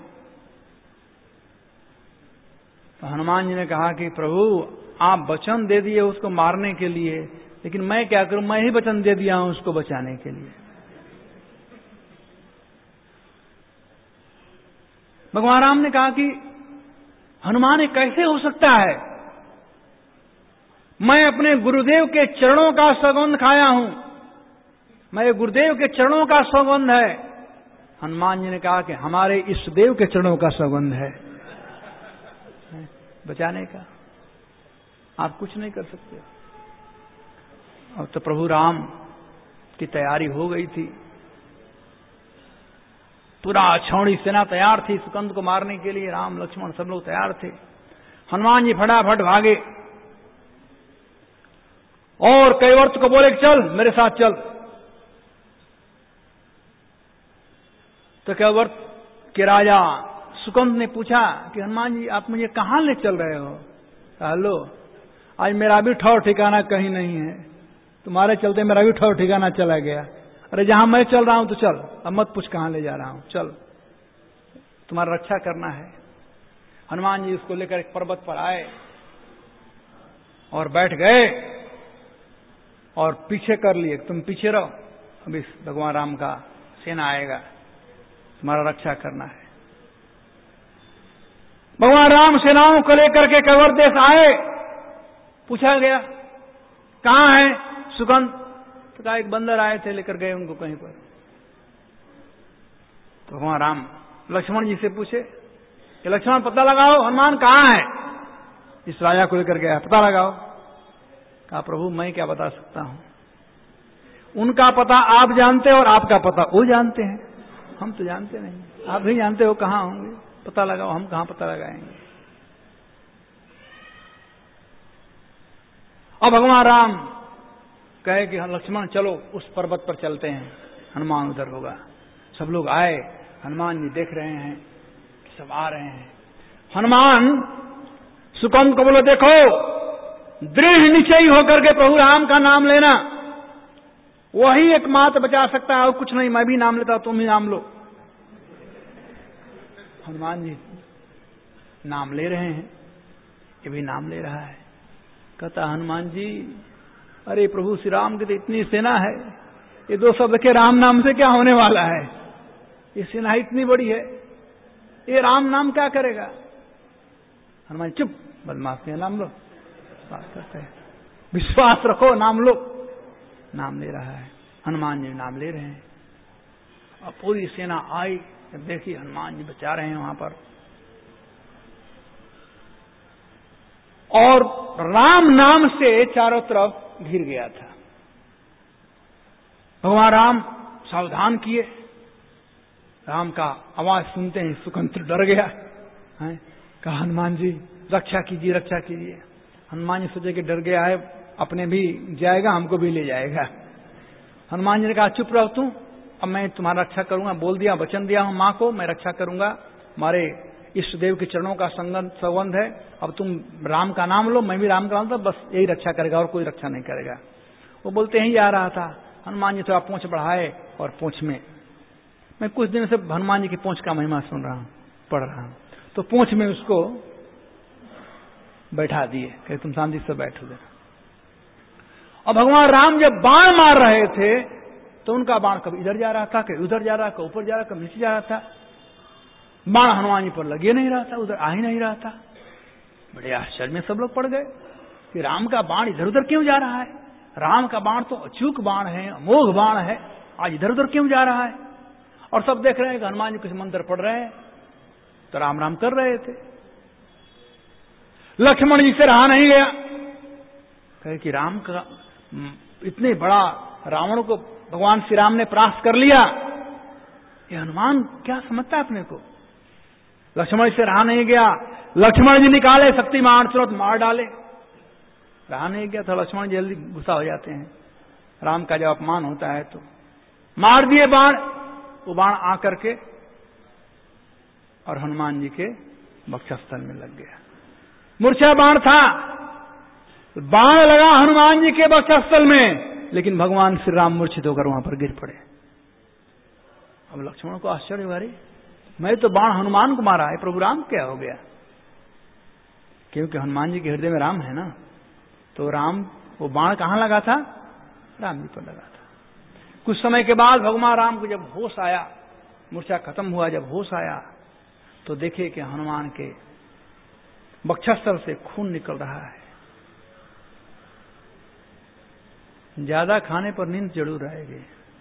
तो हनुमान जी ने कहा कि प्रभु आप वचन दे दिए उसको मारने के लिए, लेकिन मैं क्या करूं, मैं ही वचन दे दिया हूं उसको बचाने के लिए। भगवान राम ने कहा कि हनुमान ये कैसे हो सकता है, मैं अपने गुरुदेव के चरणों का सौगंध खाया हूं, मेरे गुरुदेव के चरणों का सौगंध है। हनुमान जी ने कहा कि हमारे इष्ट देव के चरणों का सौगंध है बचाने का, आप कुछ नहीं कर सकते। अब तो प्रभु राम की तैयारी हो गई थी, पूरा छौड़ी सेना तैयार थी सुकंद को मारने के लिए, राम लक्ष्मण सब लोग तैयार थे। हनुमान जी फटाफट भागे और कैवर्त को बोले चल मेरे साथ चल। तो कैवर्त के राजा सुकंद ने पूछा कि हनुमान जी आप मुझे कहां ले चल रहे हो? हेलो, आज मेरा भी ठौर ठिकाना कहीं नहीं है, तुम्हारे चलते मेरा भी ठौर ठिकाना चला गया। अरे जहां मैं चल रहा हूं तो चल, अब मत पूछ कहां ले जा रहा हूं, चल, तुम्हारा रक्षा करना है। हनुमान जी उसको लेकर एक पर्वत पर आए और बैठ गए और पीछे कर लिए, तुम पीछे रहो, अभी भगवान राम का सेना आएगा, तुम्हारा रक्षा करना है। भगवान राम सेनाओं को लेकर के कवर देश आए। पूछा गया कहां है सुगंध, तो कहा एक बंदर आए थे, लेकर गए उनको कहीं पर। तो भगवान राम लक्ष्मण जी से पूछे कि लक्ष्मण पता लगाओ हनुमान कहां है, इस राजा को लेकर गया, पता लगाओ। कहा प्रभु मैं क्या बता सकता हूं, उनका पता आप जानते हो और आपका पता वो जानते हैं, हम तो जानते नहीं। आप भी जानते हो कहां होंगे, पता लगाओ, हम कहां पता लगाएंगे। और भगवान राम कहे कि लक्ष्मण चलो उस पर्वत पर चलते हैं, हनुमान उधर होगा। सब लोग आए, हनुमान जी देख रहे हैं कि सब आ रहे हैं। हनुमान सुकंद को बोले देखो, दृढ़ निश्चयी होकर के प्रभु राम का नाम लेना, वही एकमात्र बचा सकता है और कुछ नहीं। मैं भी नाम लेता, तुम ही नाम लो। हनुमान जी नाम ले रहे हैं, ये भी नाम ले रहा है। कहता हनुमान जी अरे प्रभु श्री राम की तो इतनी सेना है, ये दो शब्द के राम नाम से क्या होने वाला है, ये सेना इतनी बड़ी है, ये राम नाम क्या करेगा। हनुमान चुप, बदमाश नहीं, नाम लो, बात करते हैं, विश्वास रखो, नाम लो। नाम ले रहा है, हनुमान जी नाम ले रहे हैं। अब पूरी सेना आई, जब देखिए हनुमान जी बचा रहे हैं वहां पर, और राम नाम से चारों तरफ घिर गया था। भगवान राम सावधान किए, राम का आवाज सुनते ही सुकंत्र डर गया है। कहा हनुमान जी रक्षा कीजिए, रक्षा कीजिए। हनुमान जी सोचे कि डर गया है, अपने भी जाएगा, हमको भी ले जाएगा। हनुमान जी ने कहा चुप रहो तू, अब मैं तुम्हारा रक्षा करूंगा। बोल दिया, वचन दिया हूं मां को, मैं रक्षा करूंगा। हमारे इष्ट देव के चरणों का संगत संबंध है, अब तुम राम का नाम लो, मैं भी राम का नाम लो, बस यही रक्षा करेगा और कोई रक्षा नहीं करेगा। वो बोलते ही आ रहा था। हनुमान जी थोड़ा पूंछ बढ़ाए और पूंछ में, मैं कुछ दिन से हनुमान जी की पूंछ का महिमा सुन रहा हूं, पढ़ रहा हूं, तो पूंछ में उसको बैठा दिए कि तुम शांति से बैठो। और भगवान राम जब बाण मार रहे थे तो उनका बाण कभी इधर जा रहा था, कभी उधर जा रहा, कभी ऊपर जा रहा, कभी नीचे जा रहा था। बाण हनुमान जी पर लगे नहीं रहा था, उधर आ ही नहीं रहा था। बड़े आश्चर्य में सब लोग पड़ गए कि राम का बाण इधर उधर क्यों जा रहा है। राम का बाण तो अचूक बाण है, अमोघ बाण है, आज इधर उधर क्यों जा रहा है। और सब देख रहे हैं कि हनुमान जी कुछ मंत्र पढ़ रहे हैं तो राम राम कर रहे थे। लक्ष्मण जी से रहा नहीं गया, कहे कि राम का इतने बड़ा रावण को भगवान श्री राम ने परास्त कर लिया, ये हनुमान क्या समझता है अपने को। लक्ष्मण जी से रहा नहीं गया, लक्ष्मण जी निकाले शक्तिमान, तुरंत मार डाले। रहा नहीं गया तो लक्ष्मण जी जल्दी गुस्सा हो जाते हैं, राम का जब अपमान होता है तो मार दिए बाण। वो बाण आकर के और हनुमान जी के वक्षस्थल में लग गया। मूर्छा बाण था, बाण लगा हनुमान जी के वक्षस्थल में, लेकिन भगवान श्री राम मूर्छित होकर वहां पर गिर पड़े। अब लक्ष्मण को आश्चर्य हुआ, मैं तो बाण हनुमान को मारा है, प्रभु राम क्या हो गया। क्योंकि हनुमान जी के हृदय में राम है ना, तो राम वो बाण कहां लगा था, राम जी पर लगा था। कुछ समय के बाद भगवान राम को जब होश आया, मूर्छा खत्म हुआ, जब होश आया तो देखे कि हनुमान के वक्षस्थल से खून निकल रहा है। ज्यादा खाने पर नींद जरूर आएगी।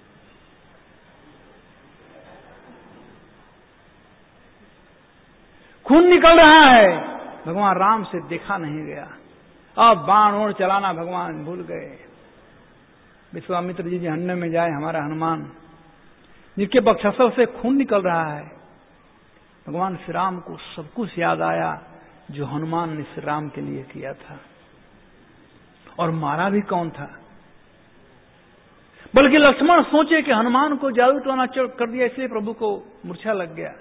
खून निकल रहा है, भगवान राम से देखा नहीं गया। अब बाण ओण चलाना भगवान भूल गए। विश्वामित्र जी जहन्नम में जाए, हमारा हनुमान जिनके वक्षस्थल से खून निकल रहा है, भगवान श्री राम को सब कुछ याद आया जो हनुमान ने श्री राम के लिए किया था। और मारा भी कौन था, बल्कि लक्ष्मण सोचे कि हनुमान को जादू टोना कर दिया, इसलिए प्रभु को मूर्छा लग गया।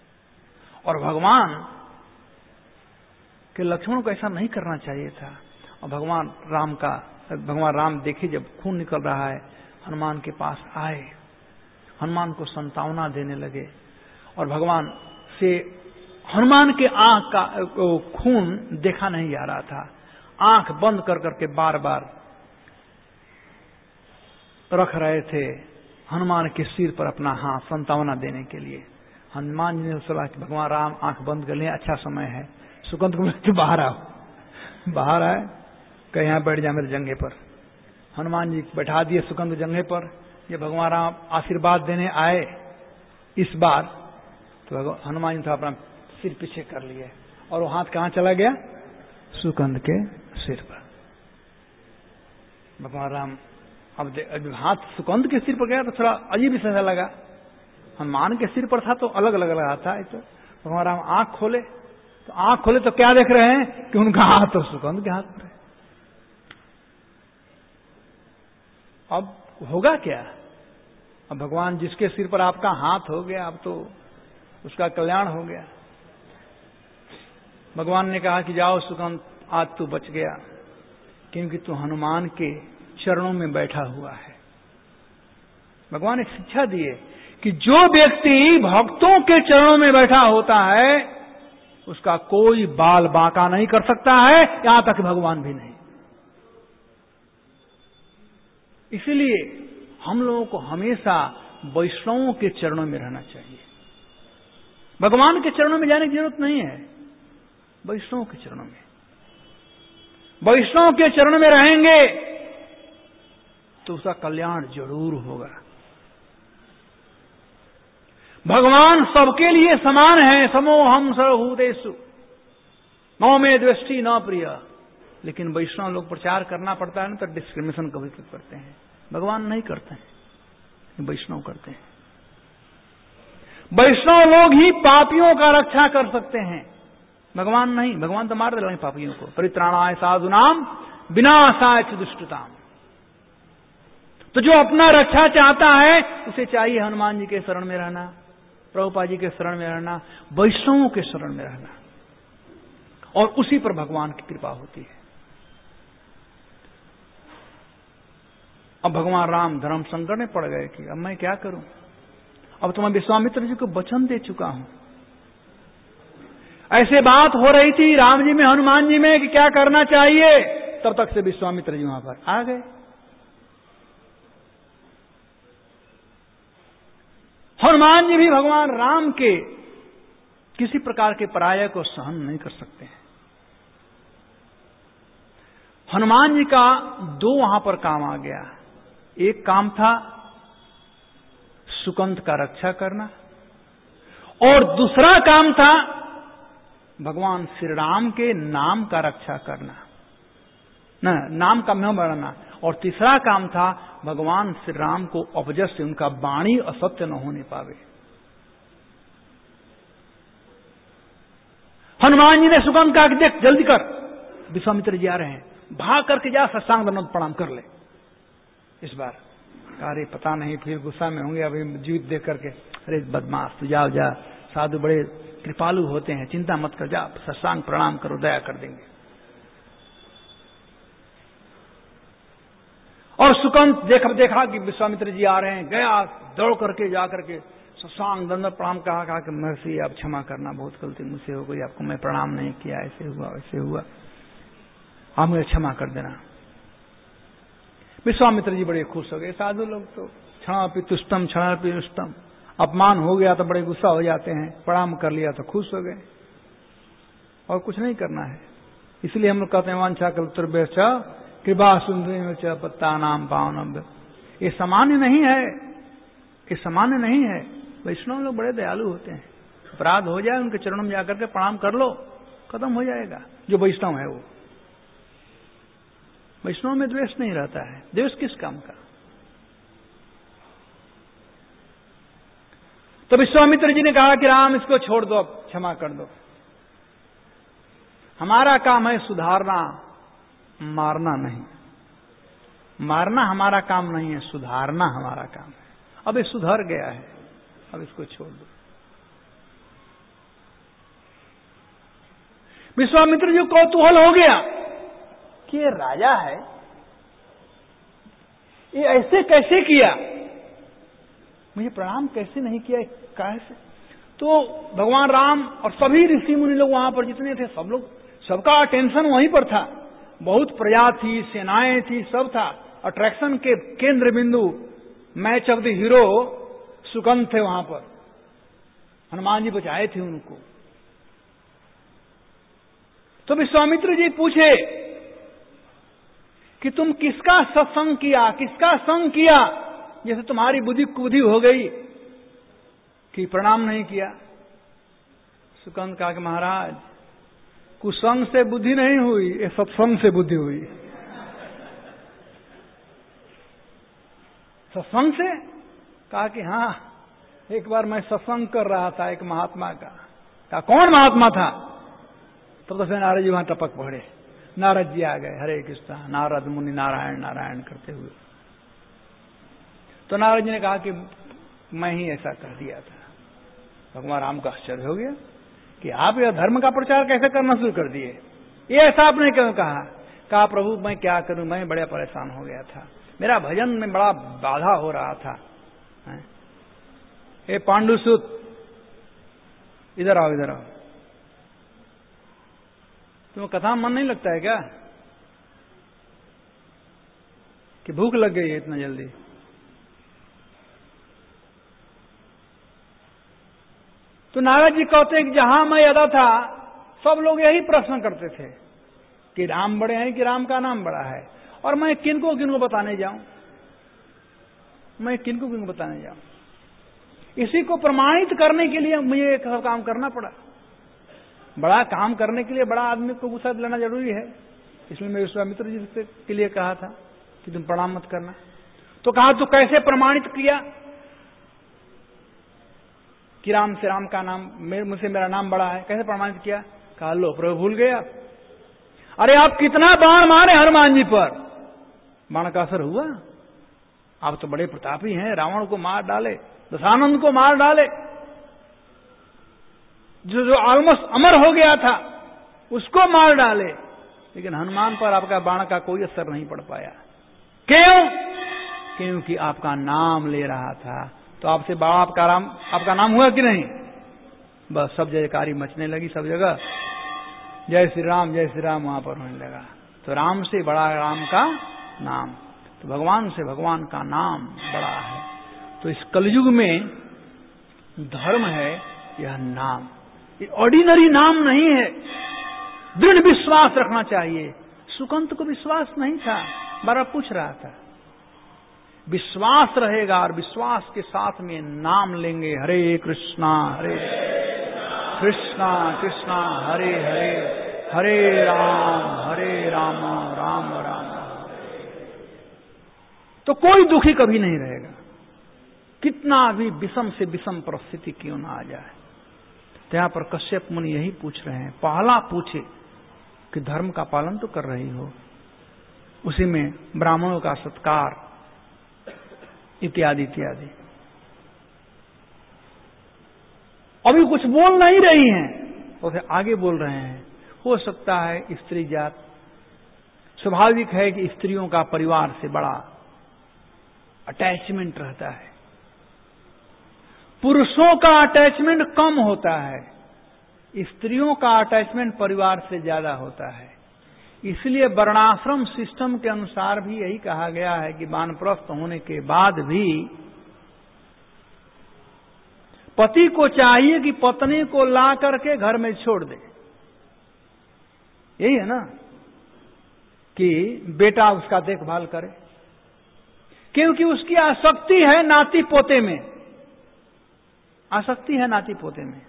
और भगवान के लक्ष्मण को ऐसा नहीं करना चाहिए था। और भगवान राम का भगवान राम देखे जब खून निकल रहा है, हनुमान के पास आए, हनुमान को संतावना देने लगे और भगवान से हनुमान के आंख का खून देखा नहीं जा रहा था, आंख बंद कर करके बार बार रख रहे थे हनुमान के सिर पर अपना हाथ संतावना देने के लिए। हनुमान जी ने सोचा कि भगवान राम आंख बंद कर लिए, अच्छा समय है, सुकंद को बोले बाहर आओ, बाहर आए, कहीं यहां बैठ जा मेरे जंघे पर। हनुमान जी बैठा दिए सुकंद जंघे पर। जब भगवान राम आशीर्वाद देने आए इस बार, तो हनुमान जी तो अपना सिर पीछे कर लिए और वो हाथ कहां चला गया? सुकंद के सिर पर। भगवान राम अब हाथ सुकंद के सिर पर गया तो थोड़ा अजीब ही सा लगा, हनुमान के सिर पर था तो अलग अलग लगा था। तो भगवान राम आंख खोले तो आंख खोले तो क्या देख रहे हैं कि उनका हाथ तो सुकंद के हाथ पर है। अब होगा क्या? अब भगवान जिसके सिर पर आपका हाथ हो गया, अब तो उसका कल्याण हो गया। भगवान ने कहा कि जाओ सुकंद, आज तू बच गया, क्योंकि तू हनुमान के चरणों में बैठा हुआ है। भगवान एक शिक्षा दिए कि जो व्यक्ति भक्तों के चरणों में बैठा होता है उसका कोई बाल बांका नहीं कर सकता है, यहां तक भगवान भी नहीं। इसलिए हम लोगों को हमेशा वैष्णवों के चरणों में रहना चाहिए। भगवान के चरणों में जाने की जरूरत नहीं है, वैष्णव के चरणों में। वैष्णव के चरणों में रहेंगे तो उसका कल्याण जरूर होगा। भगवान सबके लिए समान है, समोहम सर्वभूतेषु मम मे द्वेष्टि न प्रिय। लेकिन वैष्णव लोग प्रचार करना पड़ता है ना, तो डिस्क्रिमिनेशन कभी कभी करते हैं। भगवान नहीं करते हैं, वैष्णव करते हैं। वैष्णव लोग ही पापियों का रक्षा कर सकते हैं, भगवान नहीं। भगवान तो मार दे रहे हैं पापियों को। परित्राणाय साधुनाम विनाशाय च दुष्टताम। तो जो अपना रक्षा चाहता है उसे चाहिए हनुमान जी के शरण में रहना, प्रभुपाद जी के शरण में रहना, वैष्णवों के शरण में रहना, और उसी पर भगवान की कृपा होती है। अब भगवान राम धर्म संकट में पड़ गए कि अब मैं क्या करूं? अब तो मैं विश्वामित्र जी को वचन दे चुका हूं। ऐसे बात हो रही थी राम जी में हनुमान जी में कि क्या करना चाहिए, तब तक से विश्वामित्र जी वहां पर आ गए। हनुमान जी भी भगवान राम के किसी प्रकार के पराजय को सहन नहीं कर सकते हैं। हनुमान जी का दो वहां पर काम आ गया। एक काम था सुकंद का रक्षा करना, और दूसरा काम था भगवान श्री राम के नाम का रक्षा करना, न नाम का महिमा बढ़ाना। और तीसरा काम था भगवान श्री राम को अपजस से उनका वाणी असत्य न होने पावे। हनुमान जी ने सुकंद कहा कि देख जल्दी कर, विश्वामित्र जी आ रहे हैं, भाग करके जा, साष्टांग दंडवत प्रणाम कर ले। इस बार अरे पता नहीं फिर गुस्सा में होंगे अभी जीवित देख करके, अरे बदमाश तू जाओ जा, साधु बड़े कृपालु होते हैं, चिंता मत कर, जा साष्टांग प्रणाम करो, दया कर देंगे। और सुकंद देखा देखा कि विश्वामित्र जी आ रहे हैं, गया दौड़ करके जा करके साष्टांग दंडवत प्रणाम कहा कहा कि महर्षि आप क्षमा करना, बहुत गलती मुझसे हो गई, आपको मैं प्रणाम नहीं किया, ऐसे हुआ वैसे हुआ, आप मुझे क्षमा कर देना। विश्वामित्र जी बड़े खुश हो गए। साधु लोग तो क्षणापि तुष्टम क्षणापि रुष्टम, अपमान हो गया तो बड़े गुस्सा हो जाते हैं, प्रणाम कर लिया तो खुश हो गए, और कुछ नहीं करना है। इसलिए हम लोग कहते हैं वांछा कल्पतरुभ्यश्च कृपा सिंधुभ्यो पत्ता नाम पावनम। ये सामान्य नहीं है, ये सामान्य नहीं है। वैष्णव लोग बड़े दयालु होते हैं, अपराध हो जाए उनके चरणों में जाकर के प्रणाम कर लो, खत्म हो जाएगा। जो वैष्णव है वो, वैष्णव में द्वेष नहीं रहता है। द्वेष किस काम का? तो विश्वामित्र जी ने कहा कि राम इसको छोड़ दो, अब क्षमा कर दो, हमारा काम है सुधारना, मारना नहीं। मारना हमारा काम नहीं है, सुधारना हमारा काम है। अब ये सुधर गया है, अब इसको छोड़ दो। विश्वामित्र जी को कौतूहल हो गया कि ये राजा है, ये ऐसे कैसे किया, मुझे प्रणाम कैसे नहीं किया, कैसे? तो भगवान राम और सभी ऋषि मुनि लोग वहां पर जितने थे, सब लोग, सबका अटेंशन वहीं पर था। बहुत प्रजा थी, सेनाएं थी, सब था। अट्रैक्शन के केंद्र बिंदु, match of the hero Sukand थे वहां पर। हनुमान जी बचाए थे उनको। तो विश्वामित्र जी पूछे कि तुम किसका सत्संग किया, किसका संग किया, जैसे तुम्हारी बुद्धि कुबुद्धि हो गई कि प्रणाम नहीं किया। सुकंद कहा कि महाराज, कुसंग से बुद्धि नहीं हुई, ये सत्संग से बुद्धि हुई। सत्संग से? कहा कि हाँ, एक बार मैं सत्संग कर रहा था एक महात्मा का। कहा कौन महात्मा था? तो फिर नारद जी वहां टपक पड़े। नारद जी आ गए, हरे कृष्णा, नारद मुनि नारायण नारायण करते हुए। तो नारद जी ने कहा कि मैं ही ऐसा कर दिया था। भगवान राम का आश्चर्य हो गया कि आप यह धर्म का प्रचार कैसे करना शुरू कर दिए, ये ऐसा आपने क्यों कहा? कहा प्रभु मैं क्या करूं, मैं बड़ा परेशान हो गया था, मेरा भजन में बड़ा बाधा हो रहा था। हे पांडुसुत, इधर आओ, इधर आओ। तुम्हें कथा मन नहीं लगता है क्या कि भूख लग गई है इतना जल्दी? तो नारद जी कहते हैं कि जहां मैं अदा था, सब लोग यही प्रश्न करते थे कि राम बड़े हैं कि राम का नाम बड़ा है, और मैं किनको किनको बताने जाऊं, मैं किनको किनको बताने जाऊं। इसी को प्रमाणित करने के लिए मुझे एक काम करना पड़ा। बड़ा काम करने के लिए बड़ा आदमी को गुस्सा दिलाना जरूरी है, इसलिए मैं विश्वामित्र जी से के लिए कहा था कि तुम प्रणाम मत करना। तो कहा तो कैसे प्रमाणित किया कि राम से राम का नाम, मुझसे मेरा नाम बड़ा है, कैसे प्रमाणित किया? कहा लो प्रभु भूल गए आप। अरे आप कितना बाण मारे हनुमान जी पर, बाण का असर हुआ? आप तो बड़े प्रतापी हैं, रावण को मार डाले, दशानंद को मार डाले, जो जो ऑलमोस्ट अमर हो गया था उसको मार डाले, लेकिन हनुमान पर आपका बाण का कोई असर नहीं पड़ पाया। क्यों? क्योंकि आपका नाम ले रहा था। तो आपसे बड़ा आपका राम, आपका नाम हुआ कि नहीं? बस सब जयकारी मचने लगी, सब जगह जय श्री राम जय श्री राम वहां पर होने लगा। तो राम से बड़ा राम का नाम, तो भगवान से भगवान का नाम बड़ा है। तो इस कलयुग में धर्म है यह नाम, ये ऑर्डिनरी नाम नहीं है। दृढ़ विश्वास रखना चाहिए। सुकंत को विश्वास नहीं था, बार पूछ रहा था। विश्वास रहेगा और विश्वास के साथ में नाम लेंगे, हरे कृष्णा हरे कृष्णा कृष्णा हरे हरे, हरे राम हरे राम राम राम, तो कोई दुखी कभी नहीं रहेगा, कितना भी विषम से विषम परिस्थिति क्यों ना आ जाए। तो यहां पर कश्यप मुनि यही पूछ रहे हैं। पहला पूछे कि धर्म का पालन तो कर रही हो, उसी में ब्राह्मणों का सत्कार इत्यादि इत्यादि। अभी कुछ बोल नहीं रही हैं तो फिर आगे बोल रहे हैं। हो सकता है स्त्री जात, स्वाभाविक है कि स्त्रियों का परिवार से बड़ा अटैचमेंट रहता है, पुरुषों का अटैचमेंट कम होता है, स्त्रियों का अटैचमेंट परिवार से ज्यादा होता है। इसलिए वर्णाश्रम सिस्टम के अनुसार भी यही कहा गया है कि वानप्रस्थ होने के बाद भी पति को चाहिए कि पत्नी को ला करके घर में छोड़ दे। यही है ना कि बेटा उसका देखभाल करे, क्योंकि उसकी आसक्ति है नाती पोते में, आसक्ति है नाती पोते में।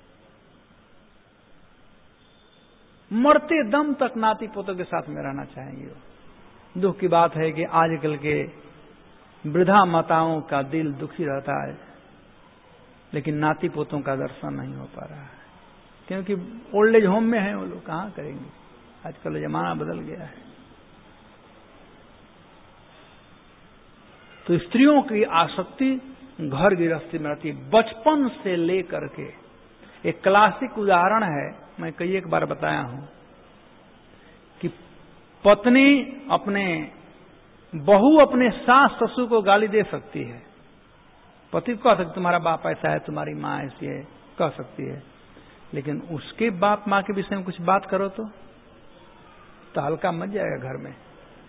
मरते दम तक नाती पोतों के साथ में रहना चाहेंगे। दुख की बात है कि आजकल के वृद्धा माताओं का दिल दुखी रहता है, लेकिन नाती पोतों का दर्शन नहीं हो पा रहा है, क्योंकि ओल्ड एज होम में है वो लोग, कहां करेंगे। आजकल जमाना बदल गया है। तो स्त्रियों की आसक्ति घर गृहस्थी में रहती है बचपन से लेकर के। एक क्लासिक उदाहरण है, मैं कई एक बार बताया हूं कि पत्नी अपने बहू अपने सास ससुर को गाली दे सकती है, पति को कह सकती तुम्हारा बाप ऐसा है, तुम्हारी माँ ऐसी है, कह सकती है, लेकिन उसके बाप माँ के विषय में कुछ बात करो तो तो हल्का मच जाएगा घर में।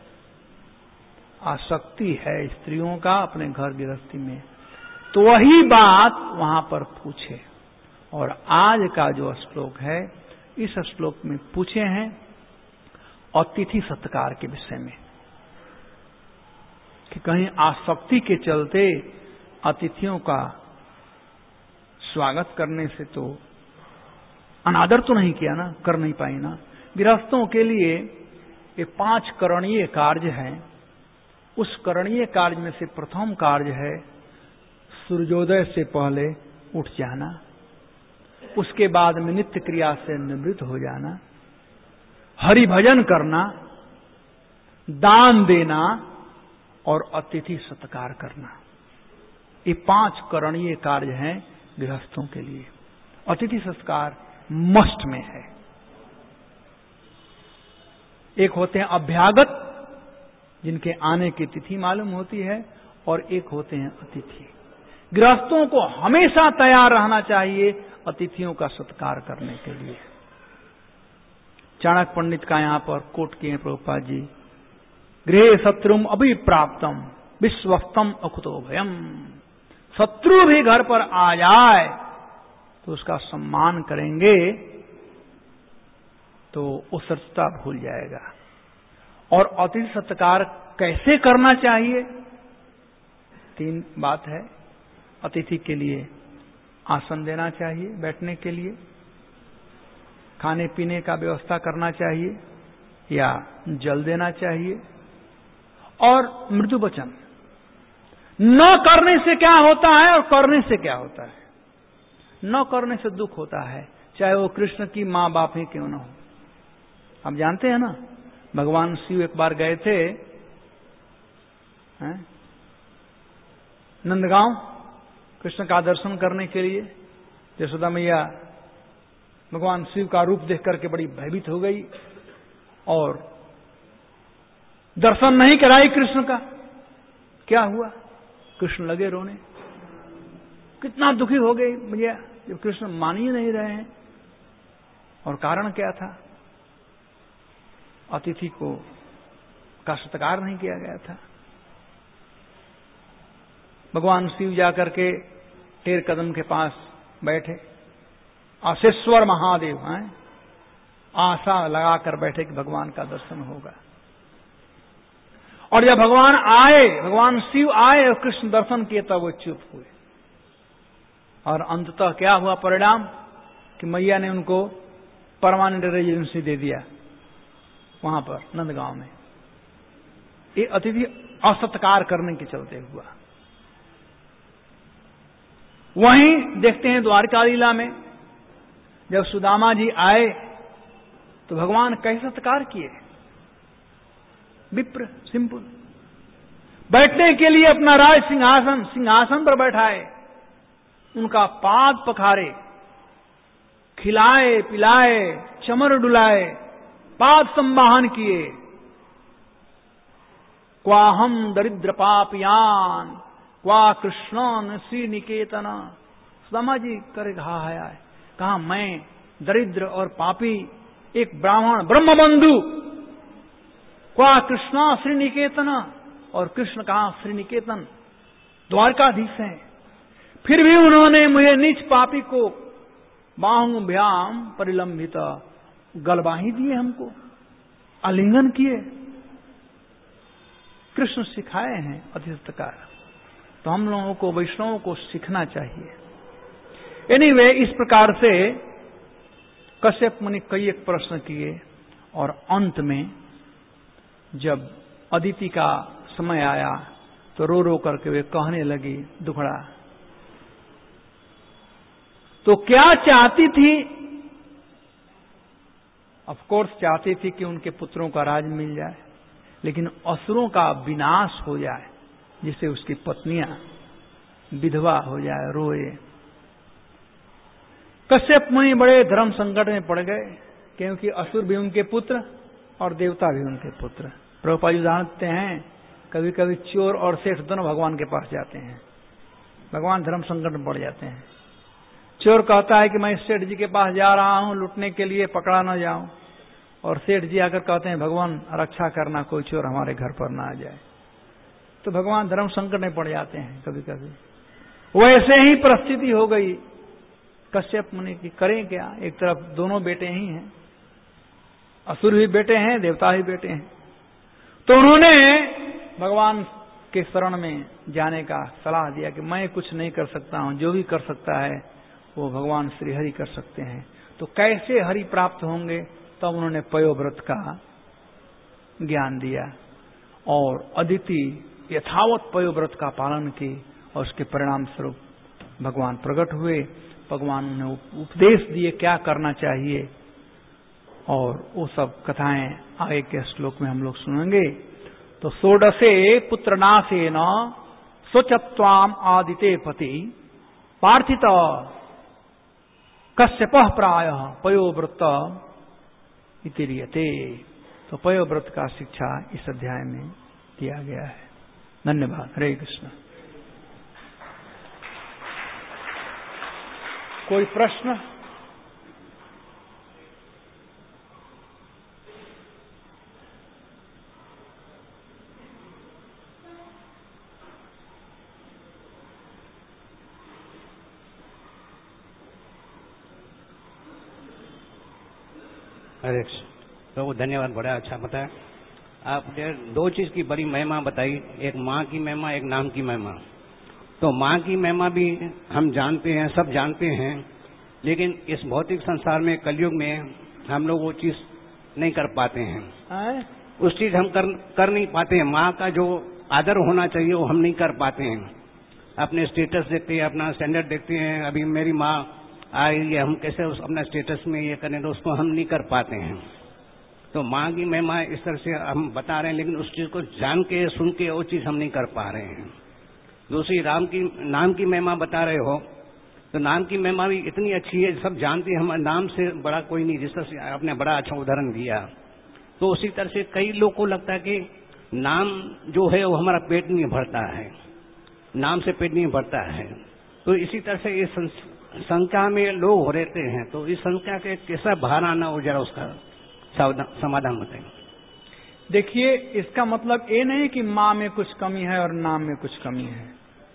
आसक्ति है स्त्रियों का अपने घर गृहस्थी में, तो वही बात वहां पर पूछे। और आज का जो श्लोक है, इस श्लोक में पूछे हैं अतिथि सत्कार के विषय में, कि कहीं आसक्ति के चलते अतिथियों का स्वागत करने से तो अनादर तो नहीं किया ना, कर नहीं पाई ना। गृहस्थों के लिए ये पांच करणीय कार्य हैं। उस करणीय कार्य में से प्रथम कार्य है सूर्योदय से पहले उठ जाना, उसके बाद में नित्य क्रिया से निवृत्त हो जाना, हरि भजन करना, दान देना और अतिथि सत्कार करना। ये पांच करणीय कार्य हैं गृहस्थों के लिए। अतिथि सत्कार मस्ट में है। एक होते हैं अभ्यागत, जिनके आने की तिथि मालूम होती है, और एक होते हैं अतिथि। गृहस्थों को हमेशा तैयार रहना चाहिए अतिथियों का सत्कार करने के लिए। चाणक्य पंडित का यहां पर कोट किए प्रभुपाद जी, गृहे शत्रुम अभिप्राप्तम विश्वस्तम अकुतो भयम। शत्रु भी घर पर आ जाए तो उसका सम्मान करेंगे तो वो शत्रुता भूल जाएगा। और अतिथि सत्कार कैसे करना चाहिए? तीन बात है। अतिथि के लिए आसन देना चाहिए, बैठने के लिए, खाने पीने का व्यवस्था करना चाहिए या जल देना चाहिए, और मृदु वचन। न करने से क्या होता है और करने से क्या होता है? न करने से दुख होता है, चाहे वो कृष्ण की मां बाप ही क्यों न हो। आप जानते हैं ना, भगवान शिव एक बार गए थे हैं? नंदगांव कृष्ण का दर्शन करने के लिए। यशोदा मैया भगवान शिव का रूप देख करके बड़ी भयभीत हो गई और दर्शन नहीं कराई कृष्ण का। क्या हुआ? कृष्ण लगे रोने। कितना दुखी हो गई मैया जब कृष्ण मान ही नहीं रहे हैं। और कारण क्या था? अतिथि को का सत्कार नहीं किया गया था। भगवान शिव जाकर के टेर कदम के पास बैठे। आशेश्वर महादेव हैं, आशा लगाकर बैठे कि भगवान का दर्शन होगा। और जब भगवान आए, भगवान शिव आए और कृष्ण दर्शन किए, तब वो चुप हुए। और अंततः क्या हुआ परिणाम? कि मैया ने उनको परमानेंट रेजिडेंसी दे दिया वहां पर नंदगांव में। ये अतिथि असत्कार करने के चलते हुआ। वहीं देखते हैं द्वारका लीला में, जब सुदामा जी आए तो भगवान कैसे सत्कार किए? विप्र, सिंपल, बैठने के लिए अपना राज सिंहासन सिंहासन पर बैठाए, उनका पाद पखारे, खिलाए पिलाए, चमर डुलाए, पाद संवाहन किए। क्वा हम दरिद्र पापियान क्वा कृष्णन श्री निकेतन। सुदामा जी करे कहा है, कहा मैं दरिद्र और पापी एक ब्राह्मण ब्रह्मबंधु, क्वा कृष्णा श्री निकेतन, और कृष्ण कहा श्री निकेतन द्वारकाधीश हैं। फिर भी उन्होंने मुझे नीच पापी को बाहुभ्याम परिलंबित गलबाही दिए, हमको आलिंगन किए। कृष्ण सिखाए हैं अतिथि सत्कार, तो हम लोगों को वैष्णवों को सीखना चाहिए। एनीवे, इस प्रकार से कश्यप मुनि कई एक प्रश्न किए और अंत में जब अदिति का समय आया तो रो रो करके वे कहने लगी दुखड़ा। तो क्या चाहती थी? ऑफ कोर्स चाहती थी कि उनके पुत्रों का राज मिल जाए, लेकिन असुरों का विनाश हो जाए, जिससे उसकी पत्नियां विधवा हो जाए, रोए। कश्यप मुनि बड़े धर्म संकट में पड़ गए, क्योंकि असुर भी उनके पुत्र और देवता भी उनके पुत्र। प्रभुपाद जी जानते हैं, कभी कभी चोर और सेठ दोनों भगवान के पास जाते हैं, भगवान धर्म संकट में पड़ जाते हैं। चोर कहता है कि मैं सेठ जी के पास जा रहा हूं लूटने के लिए, पकड़ा न जाऊं, और सेठ जी आकर कहते हैं भगवान रक्षा करना, कोई चोर हमारे घर पर ना आ जाए। तो भगवान धर्म संकट में पड़ जाते हैं कभी कभी। वैसे ही परिस्थिति हो गई कश्यप मुनि की, करें क्या? एक तरफ दोनों बेटे ही हैं, असुर भी बेटे हैं, देवता भी बेटे हैं। तो उन्होंने भगवान के शरण में जाने का सलाह दिया कि मैं कुछ नहीं कर सकता हूं, जो भी कर सकता है वो भगवान श्री हरि कर सकते हैं। तो कैसे हरि प्राप्त होंगे? तब तो उन्होंने पयोव्रत का ज्ञान दिया और अदिति यथावत पयोव्रत का पालन की, और उसके परिणाम स्वरूप भगवान प्रकट हुए। भगवान ने उपदेश दिए क्या करना चाहिए, और वो सब कथाएं आगे के श्लोक में हम लोग सुनेंगे। तो षोडशे पुत्रनाशेन स्वचत्वाम आदिते पति पार्थित कश्यपः प्रायः पयोव्रत इतिरियते। तो पयोव्रत का शिक्षा इस अध्याय में दिया गया है। धन्यवाद। हरे कृष्ण। कोई प्रश्न? हरे कृष्ण। प्रभु धन्यवाद, बड़ा अच्छा बताया आपने। दो चीज की बड़ी महिमा बताई, एक माँ की महिमा, एक नाम की महिमा। तो माँ की महिमा भी हम जानते हैं, सब जानते हैं, लेकिन इस भौतिक संसार में कलयुग में हम लोग वो चीज नहीं कर पाते हैं। आए? उस चीज हम कर कर नहीं पाते हैं। माँ का जो आदर होना चाहिए वो हम नहीं कर पाते हैं। अपने स्टेटस देखते हैं, अपना स्टैंडर्ड देखते हैं, अभी मेरी माँ आई है, हम कैसे उस अपना स्टेटस में ये करें, तो उसको हम नहीं कर पाते हैं। तो माँ की महिमा इस तरह से हम बता रहे हैं, लेकिन उस चीज को जान के सुन के वो चीज हम नहीं कर पा रहे हैं। दूसरी राम की नाम की महिमा बता रहे हो, तो नाम की महिमा भी इतनी अच्छी है, सब जानते हैं, हमारे नाम से बड़ा कोई नहीं। जिस तरह से आपने बड़ा अच्छा उदाहरण दिया, तो उसी तरह से कई लोग को लगता है कि नाम जो है वो हमारा पेट नहीं भरता है, नाम से पेट नहीं भरता है। तो इसी तरह से इस संख्या में लोग हो रहते हैं, तो इस संख्या के कैसा बाहर आना हो, जरा उसका समाधान बताएं। देखिए, इसका मतलब ये नहीं कि माँ में कुछ कमी है और नाम में कुछ कमी है।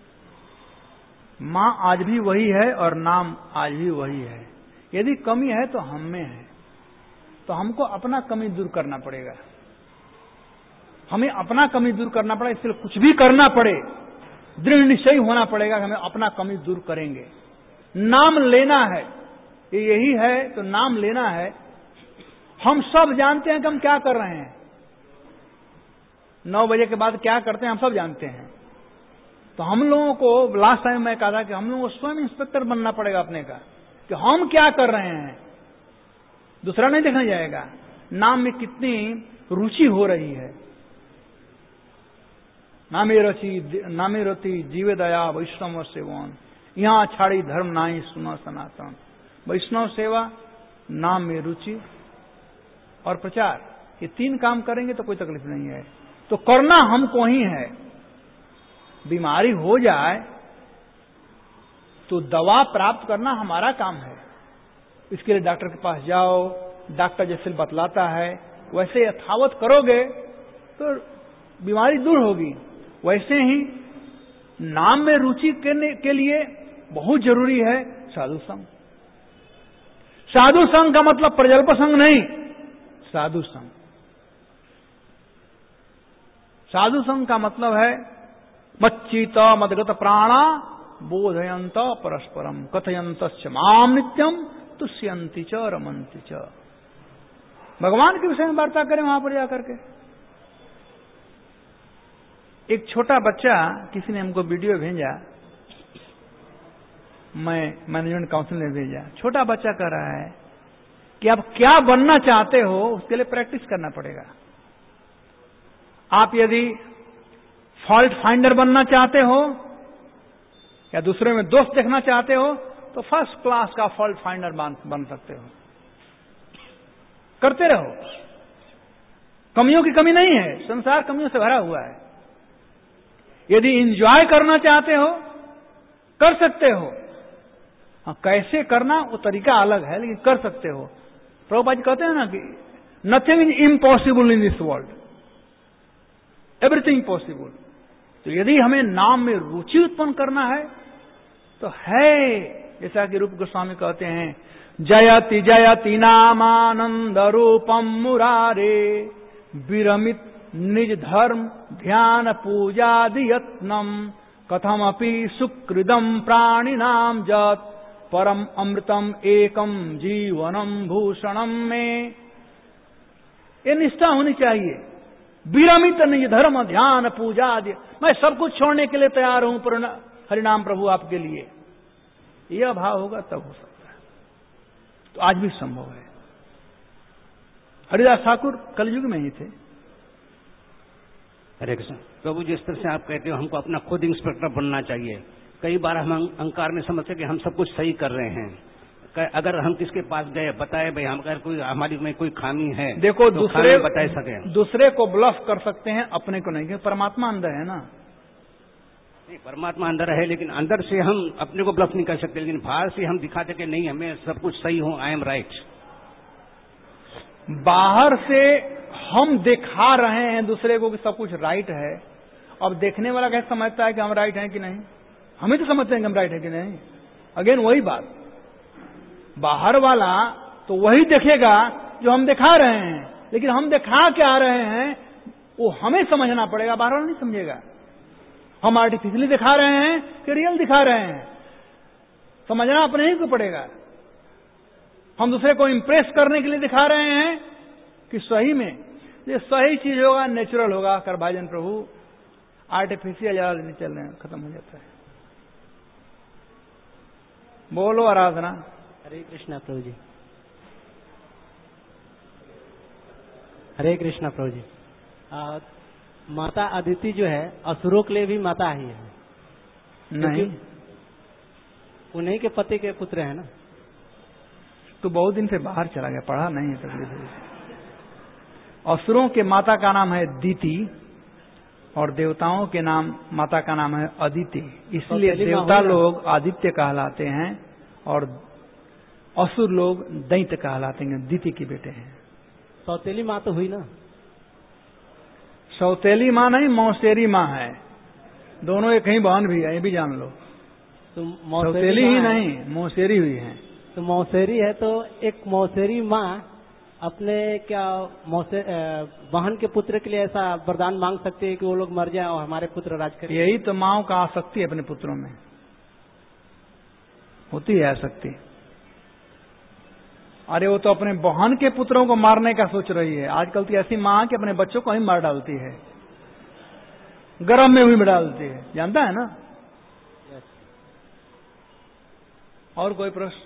माँ आज भी वही है और नाम आज भी वही है। यदि कमी है तो हम में है, तो हमको अपना कमी दूर करना पड़ेगा। हमें अपना कमी दूर करना पड़ेगा, इसलिए कुछ भी करना पड़े, दृढ़ निश्चय होना पड़ेगा कि हमें अपना कमी दूर करेंगे। नाम लेना है, ये यही है, तो नाम लेना है। हम सब जानते हैं कि हम क्या कर रहे हैं, नौ बजे के बाद क्या करते हैं हम सब जानते हैं। तो हम लोगों को लास्ट टाइम मैं कहा था कि हम लोगों को स्वयं इंस्पेक्टर बनना पड़ेगा अपने का, कि हम क्या कर रहे हैं, दूसरा नहीं देखना जाएगा। नाम में कितनी रुचि हो रही है। नामे रचि नामे रति जीवे दया वैष्णव सेवन, यहाँ छाड़ी धर्म नाई सुना सनातन। वैष्णव सेवा, नाम में रुचि और प्रचार, ये तीन काम करेंगे तो कोई तकलीफ नहीं है। तो करना हमको ही है। बीमारी हो जाए तो दवा प्राप्त करना हमारा काम है। इसके लिए डॉक्टर के पास जाओ, डॉक्टर जैसे बतलाता है वैसे यथावत करोगे तो बीमारी दूर होगी। वैसे ही नाम में रुचि करने के लिए बहुत जरूरी है साधु संग। साधु संग का मतलब प्रजल्प संग नहीं, साधु संग। साधु संग का मतलब है मच्चित मदगत प्राणा बोधयंत परस्परम कथयंत माम नित्यम तुष्यंति च रमंति च। भगवान के विषय में वार्ता करें वहां पर जाकर के। एक छोटा बच्चा, किसी ने हमको वीडियो भेजा, मैं मैनेजमेंट काउंसिल ने भेजा। छोटा बच्चा कह रहा है कि आप क्या बनना चाहते हो, उसके लिए प्रैक्टिस करना पड़ेगा। आप यदि फॉल्ट फाइंडर बनना चाहते हो या दूसरे में दोष देखना चाहते हो तो फर्स्ट क्लास का फॉल्ट फाइंडर बन सकते हो। करते रहो। कमियों की कमी नहीं है, संसार कमियों से भरा हुआ है। यदि एंजॉय करना चाहते हो कर सकते हो, हाँ कैसे करना वो तरीका अलग है, लेकिन कर सकते हो। प्रभुपाद जी कहते हैं ना कि nothing is impossible in this world, everything possible. तो यदि हमें नाम में रुचि उत्पन्न करना है तो है, जैसा कि रूप गोस्वामी कहते हैं, जयति जयति नामानंद रूपम मुरारे विरमित निज धर्म ध्यान पूजादि यत्नम कथमपि सुकृदम प्राणिनाम जत परम अमृतम एकम जीवनम भूषणम में। ये निष्ठा होनी चाहिए। विरमित निज धर्म ध्यान पूजा आदि, मैं सब कुछ छोड़ने के लिए तैयार हूं पर हरिनाम प्रभु आपके लिए, यह भाव होगा तब हो सकता है। तो आज भी संभव है। हरिदास ठाकुर कलयुग में ही थे। हरे कृष्ण। प्रभु जिस तरह से आप कहते हो हमको अपना खुद इंस्पेक्टर बनना चाहिए। कई बार हम अहंकार में समझते कि हम सब कुछ सही कर रहे हैं। अगर हम किसके पास गए बताए भाई हम अगर कोई हमारी में कोई खामी है, देखो तो दूसरे बता सके, दूसरे को ब्लफ कर सकते हैं, अपने को नहीं, क्योंकि परमात्मा अंदर है ना। नहीं, परमात्मा अंदर है, लेकिन अंदर से हम अपने को ब्लफ नहीं कर सकते, लेकिन बाहर से हम दिखाते कि नहीं हमें सब कुछ सही हो, आई एम राइट। बाहर से हम दिखा रहे हैं दूसरे को कि सब कुछ राइट है। अब देखने वाला कैसे समझता है कि हम राइट हैं कि नहीं? हमें तो समझते हैं कि हम राइट है कि नहीं। अगेन वही बात, बाहर वाला तो वही देखेगा जो हम दिखा रहे हैं, लेकिन हम दिखा क्या रहे हैं वो हमें समझना पड़ेगा, बाहर वाला नहीं समझेगा। हम आर्टिफिशियली दिखा रहे हैं कि रियल दिखा रहे हैं, समझना अपने ही को पड़ेगा। हम दूसरे को इंप्रेस करने के लिए दिखा रहे हैं कि सही में ये सही चीज होगा, नेचुरल होगा। कर भाजन प्रभु आर्टिफिशियल ज्यादा नहीं चल रहे हैं, खत्म हो जाता है। बोलो आराधना। हरे कृष्णा प्रभु जी। हरे कृष्णा प्रभु जी। आ, माता अदिति जो है असुरों के लिए भी माता ही है? नहीं, उन्हीं के पति के पुत्र है ना। तो बहुत दिन से बाहर चला गया, पढ़ा नहीं है तकलीफ। असुरों के माता का नाम है दीति और देवताओं के नाम माता का नाम है अदिति, इसलिए देवता लोग आदित्य कहलाते हैं और असुर लोग दैत्य कहलाते हैं, दीति के बेटे हैं। सौतेली माँ तो हुई ना? सौतेली माँ नहीं, मौसेरी माँ है। दोनों एक ही बहन भी है, ये भी जान लो। तो सौतेली ही नहीं, मौसेरी हुई है। तो मौसेरी है तो एक मौसेरी माँ अपने क्या मौसे बहन के पुत्र के लिए ऐसा वरदान मांग सकती है कि वो लोग मर जाएं और हमारे पुत्र राज करें? यही तो माँओं का आसक्ति है अपने पुत्रों में, होती है आसक्ति। अरे वो तो अपने बहन के पुत्रों को मारने का सोच रही है। आजकल तो ऐसी माँ कि अपने बच्चों को ही मार डालती है, गर्म में भी डालती है, जानता है ना। और कोई प्रश्न?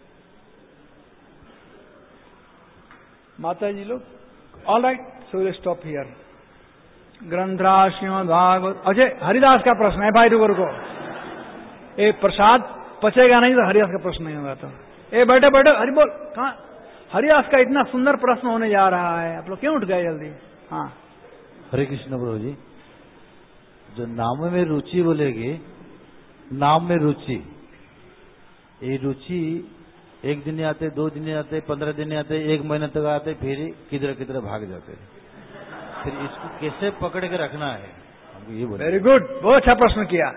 माता जी लोग all right, so will stop here. ग्रंथराज श्रीमद् भागवत। अजय हरिदास का प्रश्न है भाई, रुको रुको। ए प्रसाद पचेगा नहीं तो हरिदास का प्रश्न नहीं होगा। तो ए बैठे बैठे हरि बोल। कहाँ हरिदास का इतना सुंदर प्रश्न होने जा रहा है, आप लोग क्यों उठ गए जल्दी? हाँ हरे कृष्ण प्रभु जी। जो नाम में रुचि बोलेगी, नाम में रुचि, ये रुचि एक दिन आते, दो दिन आते, पंद्रह दिन आते, एक महीने तक आते, फिर किधर किधर भाग जाते। फिर इसको कैसे पकड़ के रखना है, हमको ये बोले। वेरी गुड, बहुत अच्छा प्रश्न किया।